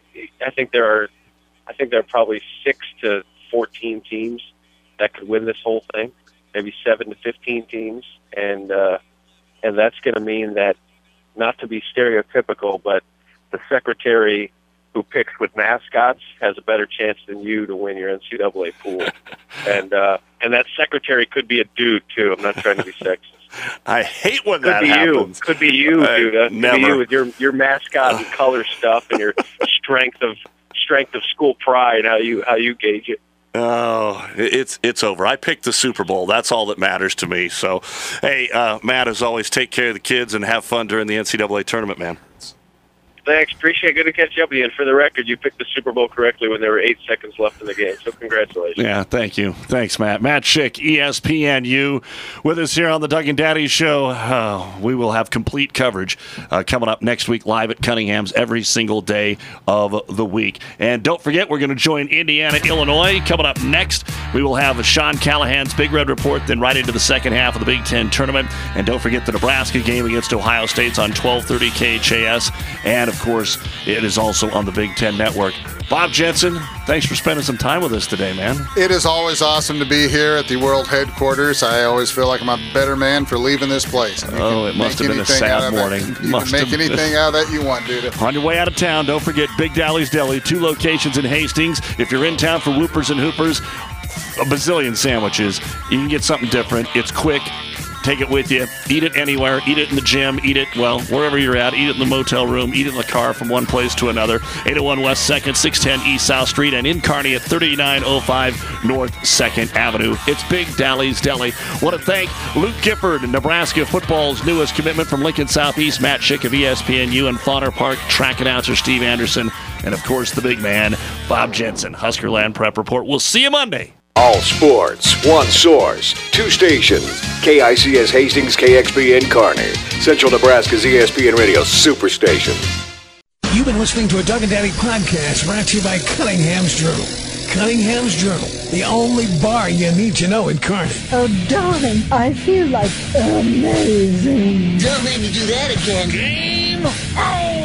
N: I think there are, I think there are probably six to fourteen teams that could win this whole thing, maybe seven to fifteen teams, and uh, and that's going to mean that, not to be stereotypical, but the secretary who picks with mascots has a better chance than you to win your N C double A pool. and uh, and that secretary could be a dude, too. I'm not trying to be sexist.
H: I hate when
N: could
H: that
N: be
H: happens.
N: You. Could be you,
H: I
N: dude. Uh,
H: never.
N: Could be you with your, your mascot and color stuff and your strength of strength of school pride, how you how you gauge it.
H: Oh, it's it's over. I picked the Super Bowl. That's all that matters to me. So, hey, uh, Matt, as always, take care of the kids and have fun during the N C double A tournament, man.
N: Thanks. Appreciate it. Good to catch up with you. And for the record, you picked the Super Bowl correctly when there were eight seconds left in the game. So congratulations.
H: Yeah, thank you. Thanks, Matt. Matt Schick, E S P N U, with us here on the Doug and Daddy Show. Uh, we will have complete coverage uh, coming up next week live at Cunningham's every single day of the week. And don't forget, we're going to join Indiana, Illinois coming up next. We will have Sean Callahan's Big Red Report, then right into the second half of the Big Ten tournament. And don't forget the Nebraska game against Ohio State's on twelve thirty K H A S. And, of course, it is also on the Big Ten Network. Bob Jensen, thanks for spending some time with us today, man.
I: It is always awesome to be here at the world headquarters. I always feel like I'm a better man for leaving this place. You
H: oh, it must have been a sad morning.
I: That. You
H: must
I: can make
H: have
I: anything
H: been.
I: out of that you want, dude.
H: On your way out of town, don't forget Big Dally's Deli, two locations in Hastings. If you're in town for Whoopers and Hoopers, a bazillion sandwiches. You can get something different. It's quick. Take it with you. Eat it anywhere. Eat it in the gym. Eat it, well, wherever you're at. Eat it in the motel room. Eat it in the car from one place to another. eight oh one West second, six ten East South Street, and in Kearney at thirty-nine oh five North second Avenue. It's Big Dally's Deli. Want to thank Luke Gifford, Nebraska football's newest commitment from Lincoln Southeast, Matt Schick of E S P N U, and Fodder Park track announcer Steve Anderson, and, of course, the big man, Bob Jensen, Huskerland Prep Report. We'll see you Monday.
P: All sports, one source, two stations. K I C S Hastings, K X P N Kearney. Central Nebraska's E S P N Radio Superstation.
O: You've been listening to a Doug and Daddy podcast brought to you by Cunningham's Journal. Cunningham's Journal, the only bar you need to know in Kearney.
Q: Oh, darling, I feel like amazing.
S: Don't make me do that again.
O: Game on!